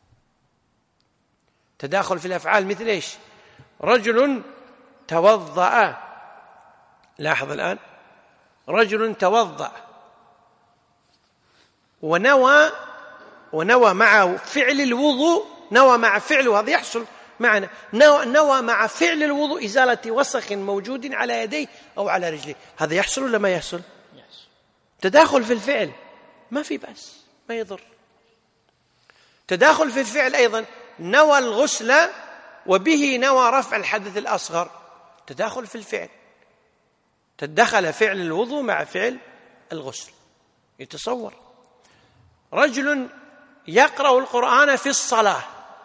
تداخل في الأفعال مثل إيش؟ رجل توضأ، لاحظ الآن، رجل توضأ ونوى ونوى مع فعل الوضوء، نوى مع فعله، هذا يحصل معنا، نوى, نوى مع فعل الوضوء إزالة وسخ موجود على يديه أو على رجليه، هذا يحصل ولا ما يحصل؟ تداخل في الفعل، ما في بأس، ما يضر. تداخل في الفعل أيضا، نوى الغسل وبه نوى رفع الحدث الأصغر، تداخل في الفعل، تدخل فعل الوضوء مع فعل الغسل. يتصور رجل يقرأ القرآن في الصلاة،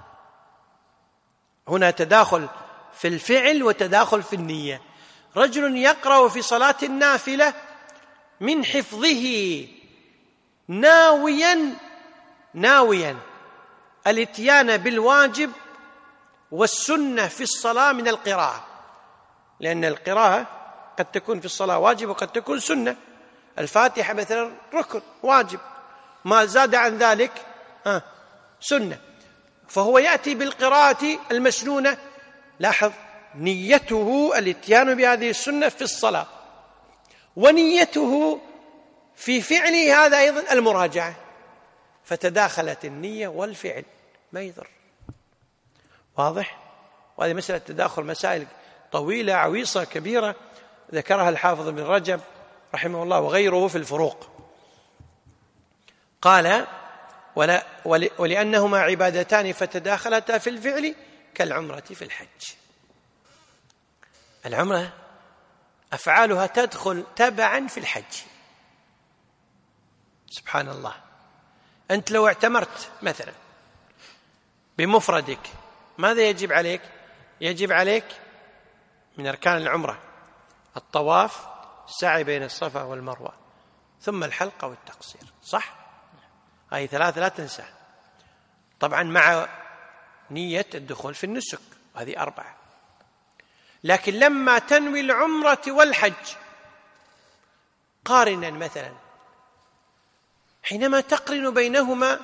هنا تداخل في الفعل وتداخل في النية. رجل يقرأ في صلاة النافلة من حفظه ناويا ناويا الاتيان بالواجب والسنة في الصلاة من القراءة، لأن القراءة قد تكون في الصلاة واجب وقد تكون سنة. الفاتحة مثلا ركن واجب، ما زاد عن ذلك آه سنة. فهو يأتي بالقراءة المسنونة. لاحظ نيته الاتيان بهذه السنة في الصلاة، ونيته في فعله هذا أيضا المراجعة، فتداخلت النية والفعل، ما يضر. واضح؟ وهذه مسألة تداخل مسائل طويلة عويصة كبيرة ذكرها الحافظ ابن رجب رحمه الله وغيره في الفروق. قال ولا ولأنهما عبادتان فتداخلتا في الفعل كالعمرة في الحج. العمرة أفعالها تدخل تبعا في الحج. سبحان الله، أنت لو اعتمرت مثلا بمفردك ماذا يجب عليك؟ يجب عليك من أركان العمرة الطواف، السعي بين الصفا والمروة، ثم الحلقة والتقصير، صح؟ هذه ثلاثة لا تنسى، طبعا مع نية الدخول في النسك، هذه أربعة. لكن لما تنوي العمرة والحج قارنا مثلا، حينما تقرن بينهما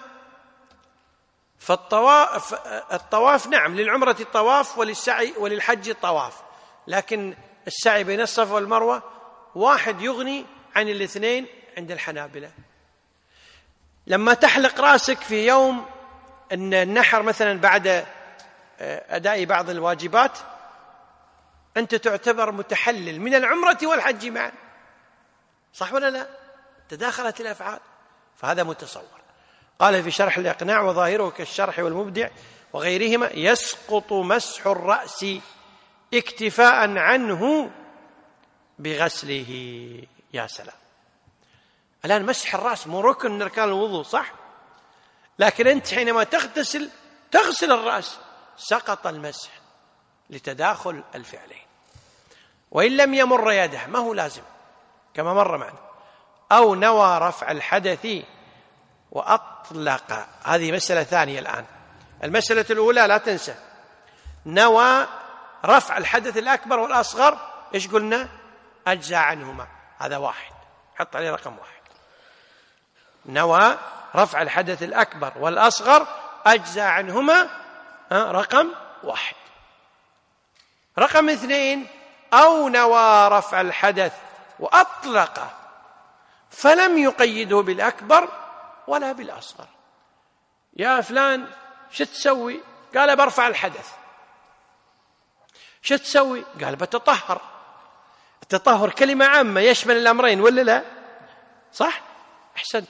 فالطواف الطواف نعم للعمرة الطواف وللسعي وللحج الطواف، لكن السعي بين الصفا والمروة واحد يغني عن الاثنين عند الحنابلة. لما تحلق رأسك في يوم النحر مثلا بعد أداء بعض الواجبات أنت تعتبر متحلل من العمرة والحج معا، صح ولا لا؟ تداخلت الأفعال، فهذا متصور. قال في شرح الإقناع وظاهره كالشرح والمبدع وغيرهما يسقط مسح الرأس اكتفاء عنه بغسله. يا سلام، الآن مسح الرأس مو ركن من أركان الوضوء، صح؟ لكن أنت حينما تغتسل تغسل الرأس سقط المسح لتداخل الفعلين. وإن لم يمر يده ما هو لازم كما مر معنا. أو نوى رفع الحدث وأطلق، هذه مسألة ثانية الآن. المسألة الأولى لا تنسى نوى رفع الحدث الأكبر والأصغر، إيش قلنا؟ أجزى عنهما، هذا واحد، حط عليه رقم واحد. نوى رفع الحدث الأكبر والأصغر أجزى عنهما، رقم واحد. رقم اثنين أو نوى رفع الحدث وأطلق فلم يقيده بالأكبر ولا بالأصغر. يا فلان شو تسوي؟ قال برفع الحدث. شو تسوي؟ قال بتطهر. التطهر كلمة عامة يشمل الأمرين ولا لا؟ صح؟ أحسنت.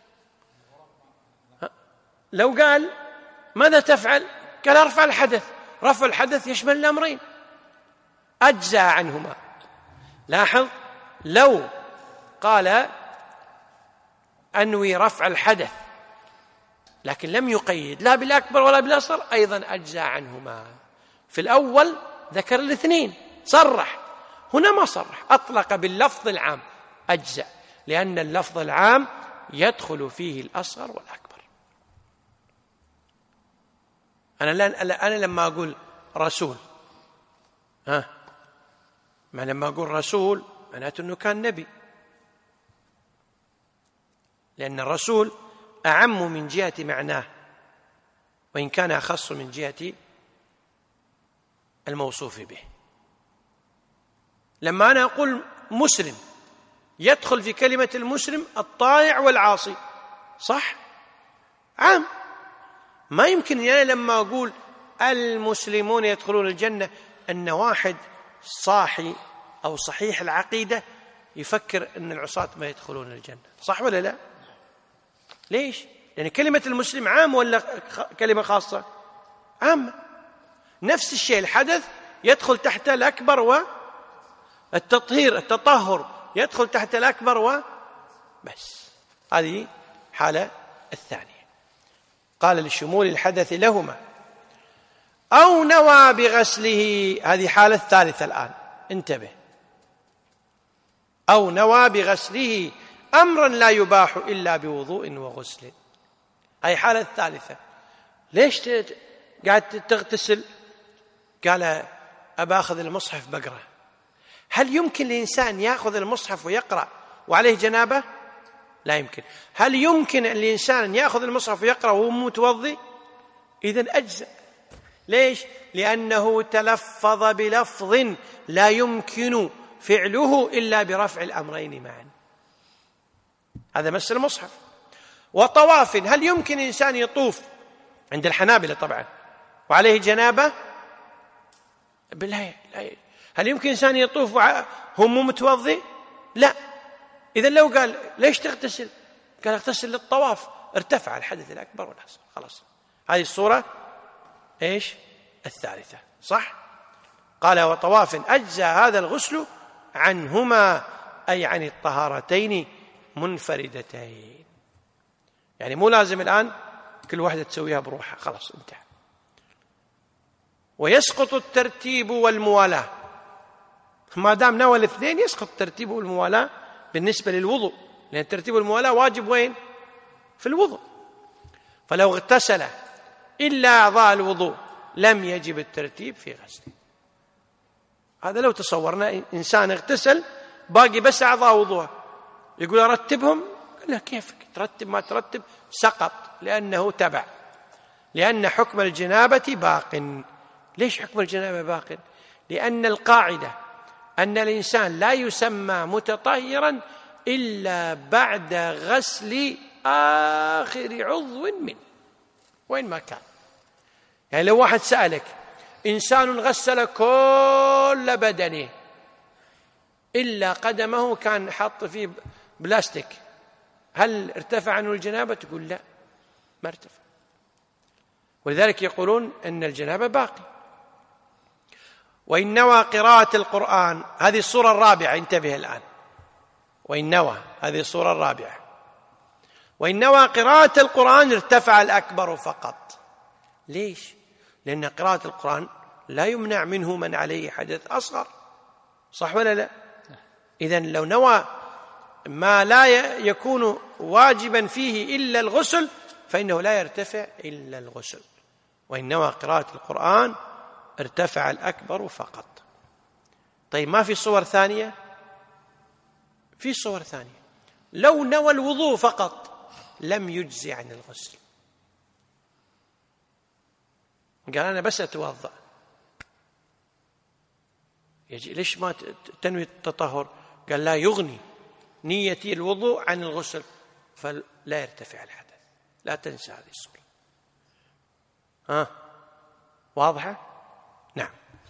لو قال ماذا تفعل؟ قال ارفع الحدث. رفع الحدث يشمل الأمرين، أجزى عنهما. لاحظ لو قال أنوي رفع الحدث لكن لم يقيد لا بالأكبر ولا بالأصغر أيضا أجزى عنهما. في الأول ذكر الاثنين صرح، هنا ما صرح، أطلق باللفظ العام أجزى، لأن اللفظ العام يدخل فيه الأصغر والأكبر. أنا, أنا لما أقول رسول، ها ما لما أقول رسول معناته أنه كان نبي، لأن الرسول أعم من جهة معناه وإن كان أخص من جهة الموصوف به. لما أنا أقول مسلم يدخل في كلمة المسلم الطائع والعاصي، صح؟ عام. ما يمكن أنا يعني لما أقول المسلمون يدخلون الجنة أن واحد صاحي أو صحيح العقيدة يفكر أن العصاة ما يدخلون الجنة، صح ولا لا؟ ليش؟ لأن يعني كلمة المسلم عام ولا كلمة خاصة؟ عامة. نفس الشيء الحدث يدخل تحت الأكبر والتطهير، التطهر يدخل تحت الأكبر وبس. هذه حالة الثانية. قال لشمول الحدث لهما. أو نوى بغسله، هذه حالة الثالثة الآن، انتبه. أو نوى بغسله أمرا لا يباح إلا بوضوء وغسل، هذه حالة الثالثة. ليش قاعد تغتسل؟ قال أبا أخذ المصحف بقرأ. هل يمكن الإنسان يأخذ المصحف ويقرأ وعليه جنابة؟ لا يمكن. هل يمكن الإنسان أن يأخذ المصحف ويقرأ وهو متوضي؟ إذن أجزأ. ليش؟ لأنه تلفظ بلفظ لا يمكن فعله إلا برفع الأمرين معا. هذا مس المصحف. وطواف، هل يمكن إنسان يطوف عند الحنابلة طبعا وعليه جنابة؟ بالله، هل يمكن إنسان يطوف وهو مو متوضئ؟ لا. إذن لو قال ليش تغتسل؟ قال اغتسل للطواف، ارتفع الحدث الأكبر والأصغر، خلاص. هذه الصورة إيش؟ الثالثة، صح؟ قال وطواف أجزى هذا الغسل عنهما، أي عن الطهارتين منفردتين. يعني مو لازم الآن كل واحدة تسويها بروحها، خلاص انتهى. ويسقط الترتيب والموالاة، ما دام نوى الاثنين يسقط الترتيب والموالاة بالنسبة للوضوء، لأن الترتيب والموالاة واجب وين؟ في الوضوء. فلو اغتسل إلا أعضاء الوضوء لم يجب الترتيب في غسله. هذا لو تصورنا إنسان اغتسل باقي بس أعضاء وضوءه، يقول أرتبهم؟ قال له كيفك ترتب ما ترتب؟ سقط، لأنه تبع، لأن حكم الجنابة باق. ليش حكم الجنابة باق؟ لأن القاعدة أن الإنسان لا يسمى متطهرا إلا بعد غسل آخر عضو منه وين ما كان. يعني لو واحد سألك إنسان غسل كل بدنه إلا قدمه كان حاط فيه بلاستيك، هل ارتفع عنه الجنابة؟ تقول لا، ما ارتفع. ولذلك يقولون أن الجنابة باقي. وإن نوى قراءة القرآن، هذه الصورة الرابعة، انتبه الآن. وإن نوى، هذه الصورة الرابعة، وإن نوى قراءة القرآن ارتفع الأكبر فقط. ليش؟ لأن قراءة القرآن لا يمنع منه من عليه حدث أصغر، صح ولا لا؟ إذن لو نوى ما لا يكون واجبا فيه إلا الغسل فإنه لا يرتفع إلا الغسل. وإن نوى قراءة القرآن ارتفع الأكبر فقط. طيب ما في صور ثانية؟ في صور ثانية. لو نوى الوضوء فقط لم يجزي عن الغسل، قال أنا بس أتوضأ، يجي ليش ما تنوي التطهر؟ قال لا يغني نيتي الوضوء عن الغسل، فلا يرتفع الحدث. لا تنسى هذه الصورة. ها واضحة؟ نعم.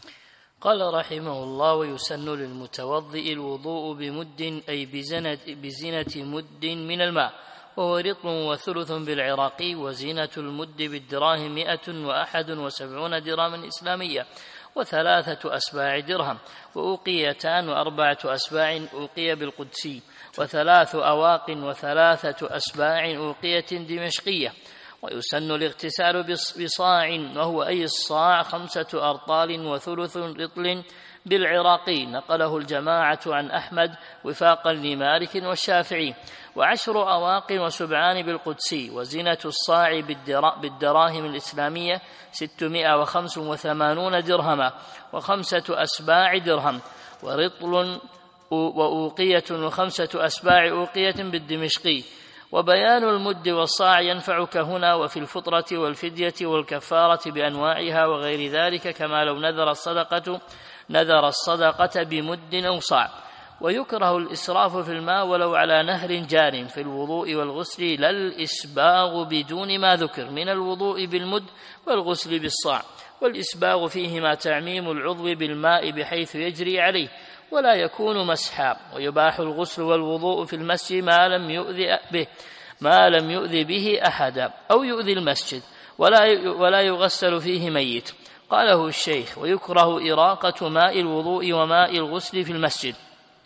قال رحمه الله ويسن للمتوضئ الوضوء بمد أي بزنة, بزنة مد من الماء، وهو رطل وثلث بالعراقي، وزينة المد بالدراهم مئة وأحد وسبعون درهما إسلامية، وثلاثة أسباع درهم، وأوقيتان وأربعة أسباع أوقية بالقدسي، وثلاث أواق وثلاثة أسباع أوقية دمشقية. ويسن الاغتسال بصاع، وهو أي الصاع خمسة أرطال وثلث رطل بالعراقي، نقله الجماعة عن أحمد وفاقا لمالك والشافعي، وعشر أواق وسبعان بالقدسي. وزنة الصاع بالدراهم الإسلامية ستمائة وخمس وثمانون درهما، وخمسة أسباع درهم، ورطل وأوقية وخمسة أسباع أوقية بالدمشقي. وبيان المد والصاع ينفعك هنا وفي الفطرة والفدية والكفارة بأنواعها وغير ذلك، كما لو نذر الصدقة نذر الصدقة بمد أو صاع. ويكره الإسراف في الماء ولو على نهر جار في الوضوء والغسل، لا الإسباغ بدون ما ذكر من الوضوء بالمد والغسل بالصاع. والإسباغ فيهما تعميم العضو بالماء بحيث يجري عليه ولا يكون مسحا. ويباح الغسل والوضوء في المسجد ما لم يؤذي به ما لم يؤذي به أحدا أو يؤذي المسجد، ولا ولا يغسل فيه ميت. قاله الشيخ. ويكره إراقة ماء الوضوء وماء الغسل في المسجد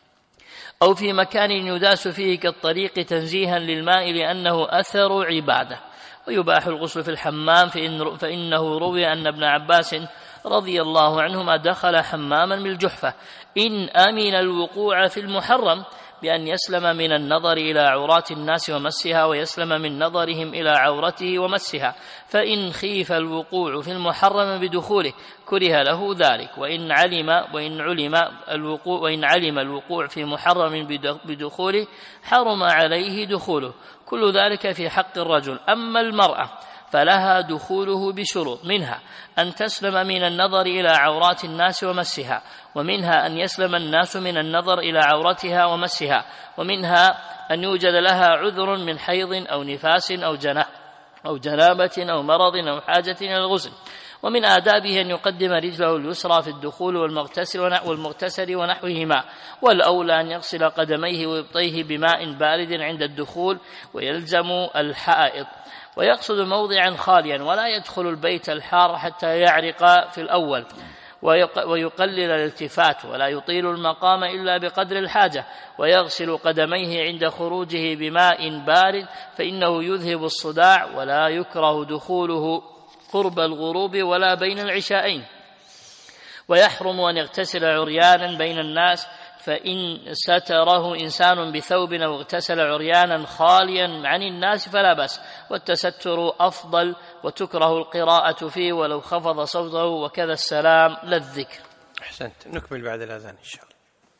أو في مكان يداس فيه كالطريق تنزيها للماء لأنه أثر عبادة. ويباح الغسل في الحمام فإن فإنه روي أن ابن عباس رضي الله عنهما دخل حماما بالجحفة إن أمن الوقوع في المحرم بأن يسلم من النظر إلى عورات الناس ومسها، ويسلم من نظرهم إلى عورته ومسها، فإن خيف الوقوع في المحرم بدخوله كره له ذلك، وإن علم وإن علم الوقوع وإن علم الوقوع في محرم بدخوله حرم عليه دخوله. كل ذلك في حق الرجل. أما المرأة فلها دخوله بشروط، منها أن تسلم من النظر إلى عورات الناس ومسها، ومنها أن يسلم الناس من النظر إلى عورتها ومسها، ومنها أن يوجد لها عذر من حيض أو نفاس أو جناح أو جنابة أو مرض أو حاجة إلى الغسل. ومن آدابه أن يقدم رجله اليسرى في الدخول والمغتسل والمغتسل ونحوهما، والأولى أن يغسل قدميه وإبطيه بماء بارد عند الدخول، ويلزم الحائط، ويقصد موضعا خاليا، ولا يدخل البيت الحار حتى يعرق في الأول، ويقلل الالتفات، ولا يطيل المقام إلا بقدر الحاجة، ويغسل قدميه عند خروجه بماء بارد فإنه يذهب الصداع، ولا يكره دخوله قرب الغروب ولا بين العشاءين. ويحرم أن يغتسل عريانا بين الناس، فإن ستره إنسان بثوب أو اغتسل عريانا خاليا عن الناس فلا بأس، والتستر أفضل، وتكره القراءة فيه ولو خفض صوته، وكذا السلام للذكر. أحسنت. نكمل بعد الأذان إن شاء الله.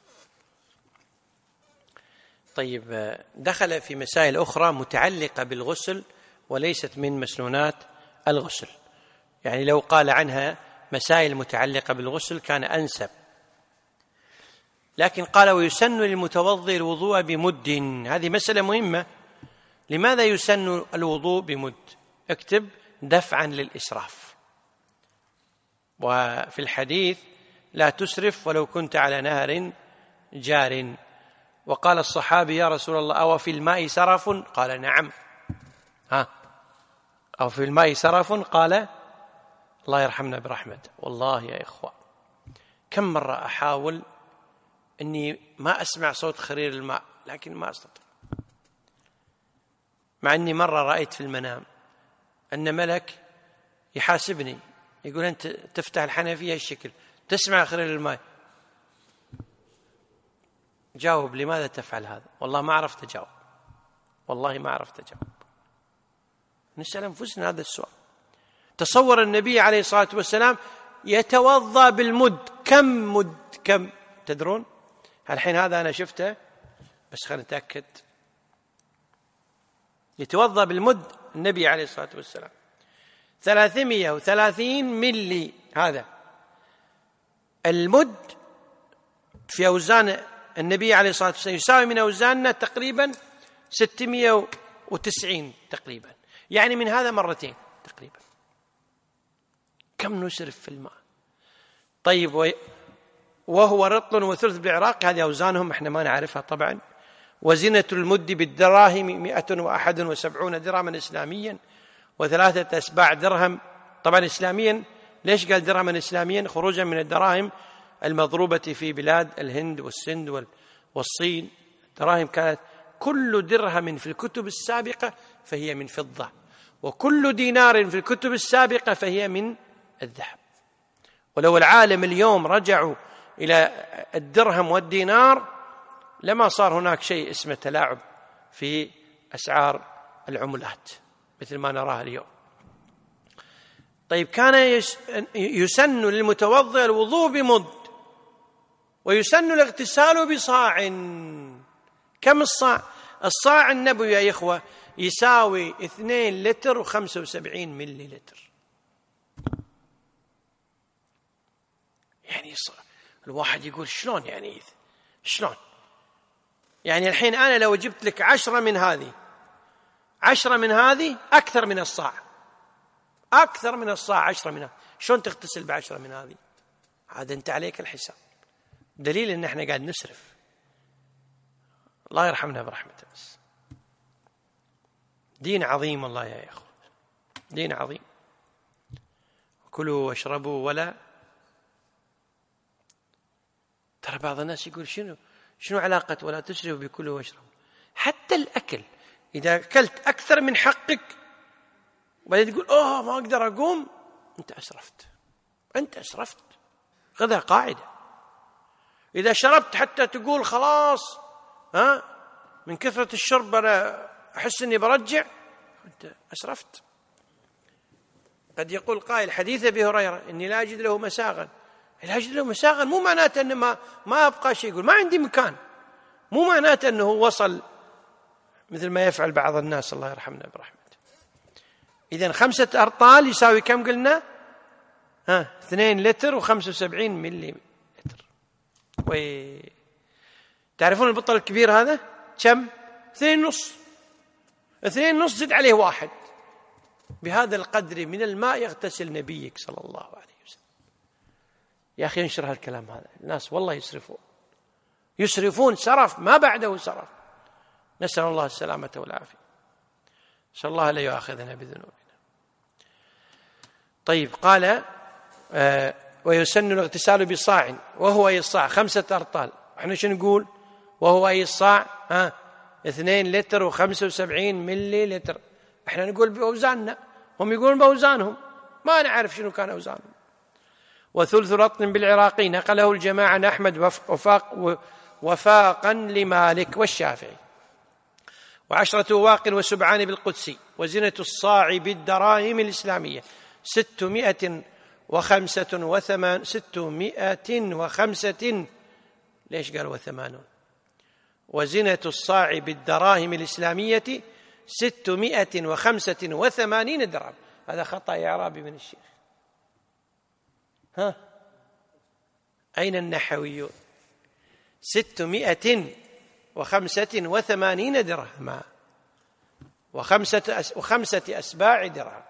طيب، دخل في مسائل أخرى متعلقة بالغسل وليست من مسنونات الغسل، يعني لو قال عنها مسائل متعلقة بالغسل كان أنسب، لكن قال ويسن للمتوضئ الوضوء بمد. هذه مسألة مهمة. لماذا يسن الوضوء بمد؟ اكتب: دفعا للإسراف. وفي الحديث: لا تسرف ولو كنت على نهر جار. وقال الصحابي: يا رسول الله، أو في الماء سرف؟ قال: نعم. ها أو في الماء سرف؟ قال: الله يرحمنا برحمته. والله يا إخوة، كم مرة أحاول أني ما أسمع صوت خرير الماء، لكن ما أستطيع، مع أني مرة رأيت في المنام أن ملك يحاسبني، يقول: أنت تفتح الحنفية الشكل، تسمع خرير الماء، جاوب لماذا تفعل هذا؟ والله ما عرفت أجاوب، والله ما عرفت أجاوب. نسأل أنفسنا هذا السؤال. تصور النبي عليه الصلاة والسلام يتوضأ بالمد. كم مد؟ كم تدرون؟ الحين هذا أنا شفته، بس خلينا نتأكد. يتوضأ بالمد النبي عليه الصلاة والسلام ثلاثمائة وثلاثين ملي. هذا المد في أوزان النبي عليه الصلاة والسلام يساوي من أوزاننا تقريبا ستمائة وتسعين تقريبا، يعني من هذا مرتين تقريبا. كم نسرف في الماء. طيب، وهو رطل وثلث بالعراق، هذه أوزانهم احنا ما نعرفها طبعا. وزنة المد بالدراهم مئة وأحد وسبعون درهما إسلاميا، وثلاثة أسباع درهم طبعا إسلاميا. ليش قال درهما إسلاميا؟ خروجا من الدراهم المضروبة في بلاد الهند والسند والصين. الدراهم كانت كل درهم في الكتب السابقة فهي من فضة، وكل دينار في الكتب السابقة فهي من الذهب. ولو العالم اليوم رجعوا إلى الدرهم والدينار لما صار هناك شيء اسمه تلاعب في أسعار العملات مثل ما نراها اليوم. طيب، كان يسن للمتوضئ الوضوء بمد، ويسن الاغتسال بصاع. كم الصاع؟ الصاع النبوي يا إخوة يساوي اثنين لتر وخمسة وسبعين ملي لتر. يعني الواحد يقول شلون يعني شلون يعني الحين أنا لو جبت لك عشرة من هذه عشرة من هذه أكثر من الصاع، أكثر من الصاع عشرة من هذه، شلون تغتسل بعشرة من هذه؟ عاد أنت عليك الحساب. دليل إن احنا قاعد نسرف. الله يرحمنا برحمته. بس دين عظيم والله يا إخوة، دين عظيم. كلوا واشربوا ولا. ترى بعض الناس يقول شنو شنو علاقة ولا تسرفوا بكلوا واشربوا؟ حتى الأكل إذا أكلت أكثر من حقك وبعدين تقول أوه ما أقدر أقوم، أنت أسرفت، أنت أسرفت. خذها قاعدة. إذا شربت حتى تقول خلاص ها من كثرة الشرب أنا أحس أني برجع، أنت أسرفت. قد يقول قائل حديث أبي هريرة إني لا أجد له مساغا. لا أجد له مساغا مو معناته أنه ما, ما أبقى شيء، يقول ما عندي مكان، مو معناته أنه وصل مثل ما يفعل بعض الناس الله يرحمنا برحمته. إذن خمسة أرطال يساوي كم قلنا؟ ها اثنين لتر وخمسة وسبعين ملي لتر. وي تعرفون البطل الكبير هذا كم؟ اثنين نص. اثنين نص زد عليه واحد. بهذا القدر من الماء يغتسل نبيك صلى الله عليه وسلم. يا أخي انشر هالكلام هذا، الناس والله يسرفون يسرفون سرف ما بعده سرف. نسأل الله السلامة والعافية. نسأل الله لا يؤاخذنا بذنوبنا. طيب قال آه ويسن الاغتسال بصاع وهو أي الصاع خمسة أرطال. احنا شو نقول؟ وهو أي الصاع ها اثنين لتر وخمسة وسبعين ملي لتر. احنا نقول بأوزاننا، هم يقولون بأوزانهم، ما نعرف شنو كان أوزانهم. وثلث رطل بالعراقي نقله الجماعة عن أحمد وفاق وفاقا لمالك والشافعي. وعشرة واق وسبعان بالقدسي. وزنة الصاع بالدراهم الإسلامية ستمائة وخمسة وثمان ستمائة وخمسة ليش قال وثمانون؟ وزنة الصاع بالدراهم الإسلامية ستمائة وخمسة وثمانين درهم. هذا خطأ إعرابي من الشيخ. ها أين النحويون؟ ستمائة وخمسة وثمانين درهما وخمسة, أس وخمسة أسباع درهم.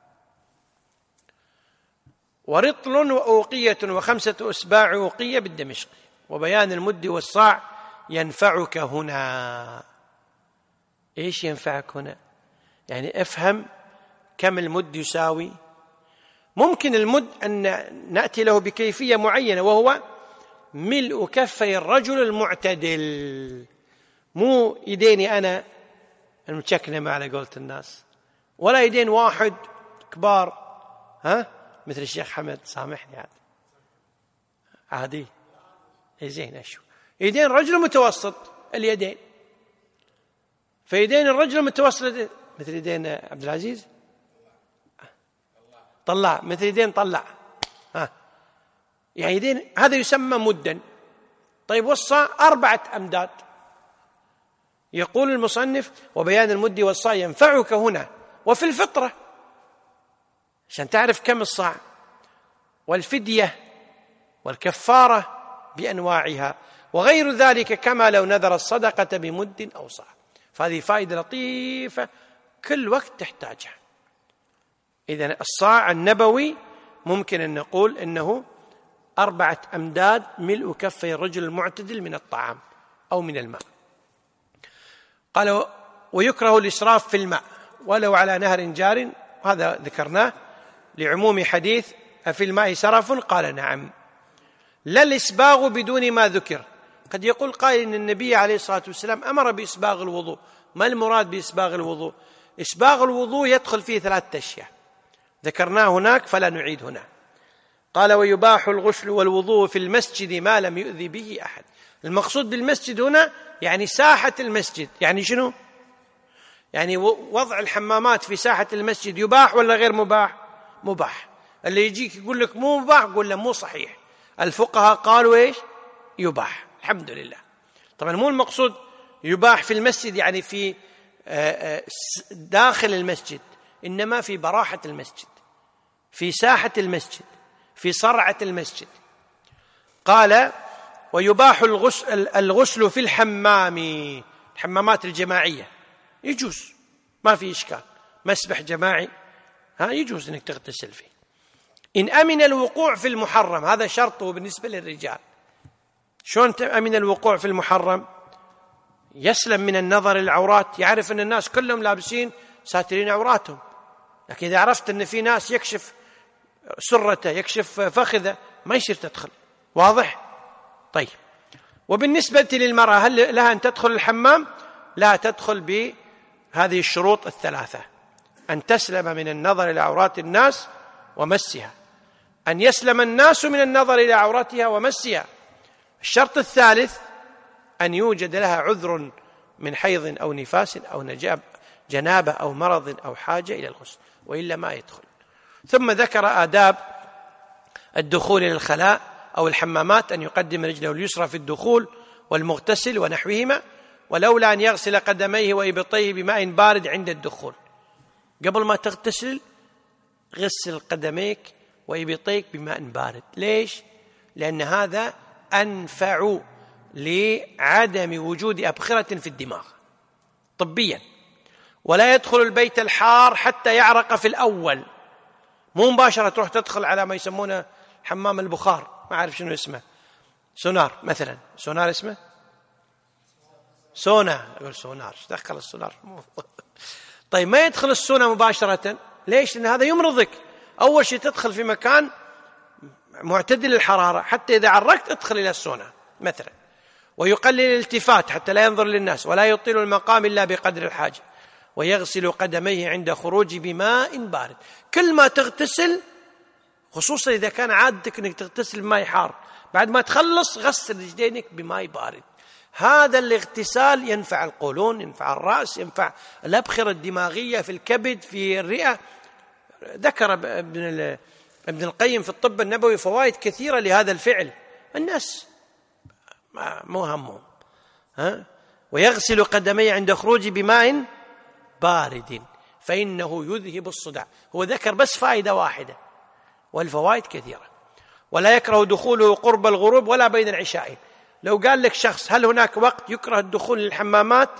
ورطل وأوقية وخمسة أسباع أوقية بالدمشق. وبيان المد والصاع ينفعك هنا. إيش ينفعك هنا؟ يعني افهم كم المد يساوي. ممكن المد أن نأتي له بكيفية معينة، وهو ملء كفي الرجل المعتدل، مو يديني أنا المشكنة على قولة الناس، ولا يدين واحد كبار ها مثل الشيخ حمد سامحني عاد عادي زين أشوف يدين رجل متوسط اليدين. فيدين الرجل المتوسط مثل يدين عبد العزيز طلع، مثل يدين طلع ها يعني يدين، هذا يسمى مدا. طيب والصاع أربعة أمداد. يقول المصنف وبيان المد والصاع ينفعك هنا وفي الفطرة عشان تعرف كم الصاع، والفدية والكفارة بأنواعها وغير ذلك، كما لو نذر الصدقة بمد أو صاع. فهذه فائدة لطيفة كل وقت تحتاجها. إذن الصاع النبوي ممكن أن نقول إنه أربعة أمداد ملء كفي الرجل المعتدل من الطعام أو من الماء. قالوا ويكره الإسراف في الماء ولو على نهر جار، هذا ذكرناه لعموم حديث أفي الماء سرف؟ قال نعم. لا الإسباغ بدون ما ذكر. قد يقول قائل إن النبي عليه الصلاة والسلام أمر بإسباغ الوضوء. ما المراد بإسباغ الوضوء؟ إسباغ الوضوء يدخل فيه ثلاثة أشياء ذكرناه هناك فلا نعيد هنا. قال ويباح الغسل والوضوء في المسجد ما لم يؤذي به أحد. المقصود بالمسجد هنا يعني ساحة المسجد. يعني شنو؟ يعني وضع الحمامات في ساحة المسجد يباح ولا غير مباح؟ مباح. اللي يجيك يقول لك مو مباح قول له مو صحيح، الفقهاء قالوا إيش؟ يباح. الحمد لله. طبعا مو المقصود يباح في المسجد يعني في داخل المسجد، إنما في براحة المسجد، في ساحة المسجد، في صرعة المسجد. قال ويباح الغسل, الغسل في الحمام، الحمامات الجماعية يجوز ما في إشكال، مسبح جماعي ها يجوز أنك تغتسل فيه إن أمن الوقوع في المحرم. هذا شرطه بالنسبة للرجال. شلون أمن الوقوع في المحرم؟ يسلم من النظر العورات، يعرف أن الناس كلهم لابسين ساترين عوراتهم، لكن إذا عرفت أن في ناس يكشف سرته يكشف فخذه ما يصير تدخل. واضح؟ طيب. وبالنسبة للمرأة هل لها أن تدخل الحمام؟ لا تدخل بهذه الشروط الثلاثة: أن تسلم من النظر إلى عورات الناس ومسها، أن يسلم الناس من النظر إلى عوراتها ومسها. الشرط الثالث أن يوجد لها عذر من حيض أو نفاس أو نجاب جنابة أو مرض أو حاجة إلى الغسل، وإلا ما يدخل. ثم ذكر آداب الدخول إلى الخلاء أو الحمامات: أن يقدم رجله اليسرى في الدخول والمغتسل ونحوهما، ولولا أن يغسل قدميه وإبطيه بماء بارد عند الدخول. قبل ما تغتسل غسل قدميك وإبطيك بماء بارد. ليش؟ لأن هذا أنفع لعدم وجود أبخرة في الدماغ طبيا. ولا يدخل البيت الحار حتى يعرق في الأول، مو مباشرة تروح تدخل على ما يسمونه حمام البخار، ما أعرف شنو اسمه، سونار مثلا، سونار اسمه سونا، أقول سونار، ايش دخل السونار؟ طيب ما يدخل السونا مباشرة. ليش؟ لأن هذا يمرضك. أول شيء تدخل في مكان معتدل الحرارة، حتى إذا عرقت ادخل إلى السونا مثلا. ويقلل الالتفات حتى لا ينظر للناس، ولا يطيل المقام إلا بقدر الحاجة. ويغسل قدميه عند خروج بماء بارد. كل ما تغتسل، خصوصا إذا كان عادتك أنك تغتسل بماء حار، بعد ما تخلص غسل رجلينك بماء بارد. هذا الاغتسال ينفع القولون، ينفع الرأس، ينفع الأبخرة الدماغية في الكبد، في الرئة. ذكر ابن ابن القيم في الطب النبوي فوائد كثيرة لهذا الفعل. الناس مو همهم. ها؟ ويغسل قدميه عند خروج بماء بارد فإنه يذهب الصداع. هو ذكر بس فائدة واحدة والفوائد كثيرة. ولا يكره دخوله قرب الغروب ولا بين العشاءين. لو قال لك شخص هل هناك وقت يكره الدخول للحمامات،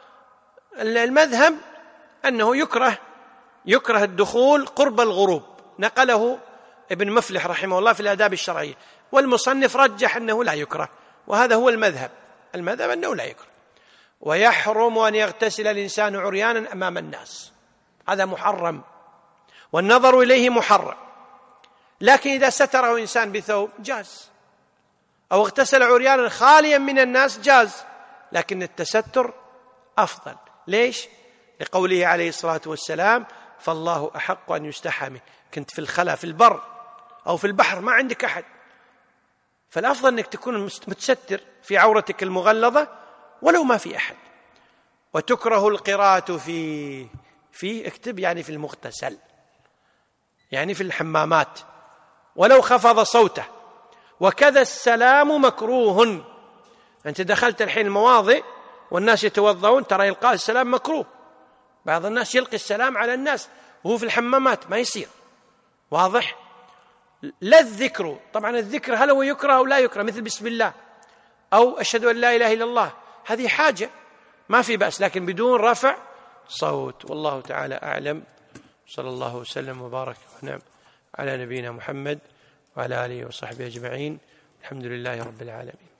المذهب أنه يكره يكره الدخول قرب الغروب، نقله ابن مفلح رحمه الله في الآداب الشرعية، والمصنف رجح أنه لا يكره، وهذا هو المذهب. المذهب أنه لا يكره. ويحرم أن يغتسل الإنسان عريانا أمام الناس، هذا محرم، والنظر إليه محرم. لكن إذا ستره إنسان بثوب جاز، أو اغتسل عريانا خاليا من الناس جاز، لكن التستر أفضل. ليش؟ لقوله عليه الصلاة والسلام: فالله أحق أن يستحى منه. كنت في الخلا في البر أو في البحر ما عندك أحد، فالأفضل أنك تكون متستر في عورتك المغلظة ولو ما في أحد. وتكره القراءة في في اكتب يعني في المغتسل، يعني في الحمامات، ولو خفض صوته. وكذا السلام مكروه. أنت دخلت الحين المواضع والناس يتوضؤون، ترى إلقاء السلام مكروه. بعض الناس يلقي السلام على الناس وهو في الحمامات، ما يصير. واضح؟ لا الذكر، طبعا الذكر هل هو يكره أو لا يكره، مثل بسم الله أو أشهد أن لا إله إلا الله، هذه حاجة ما في بأس، لكن بدون رفع صوت. والله تعالى أعلم. صلى الله وسلم وبارك ونعم على نبينا محمد وعلى آله وصحبه أجمعين. الحمد لله رب العالمين.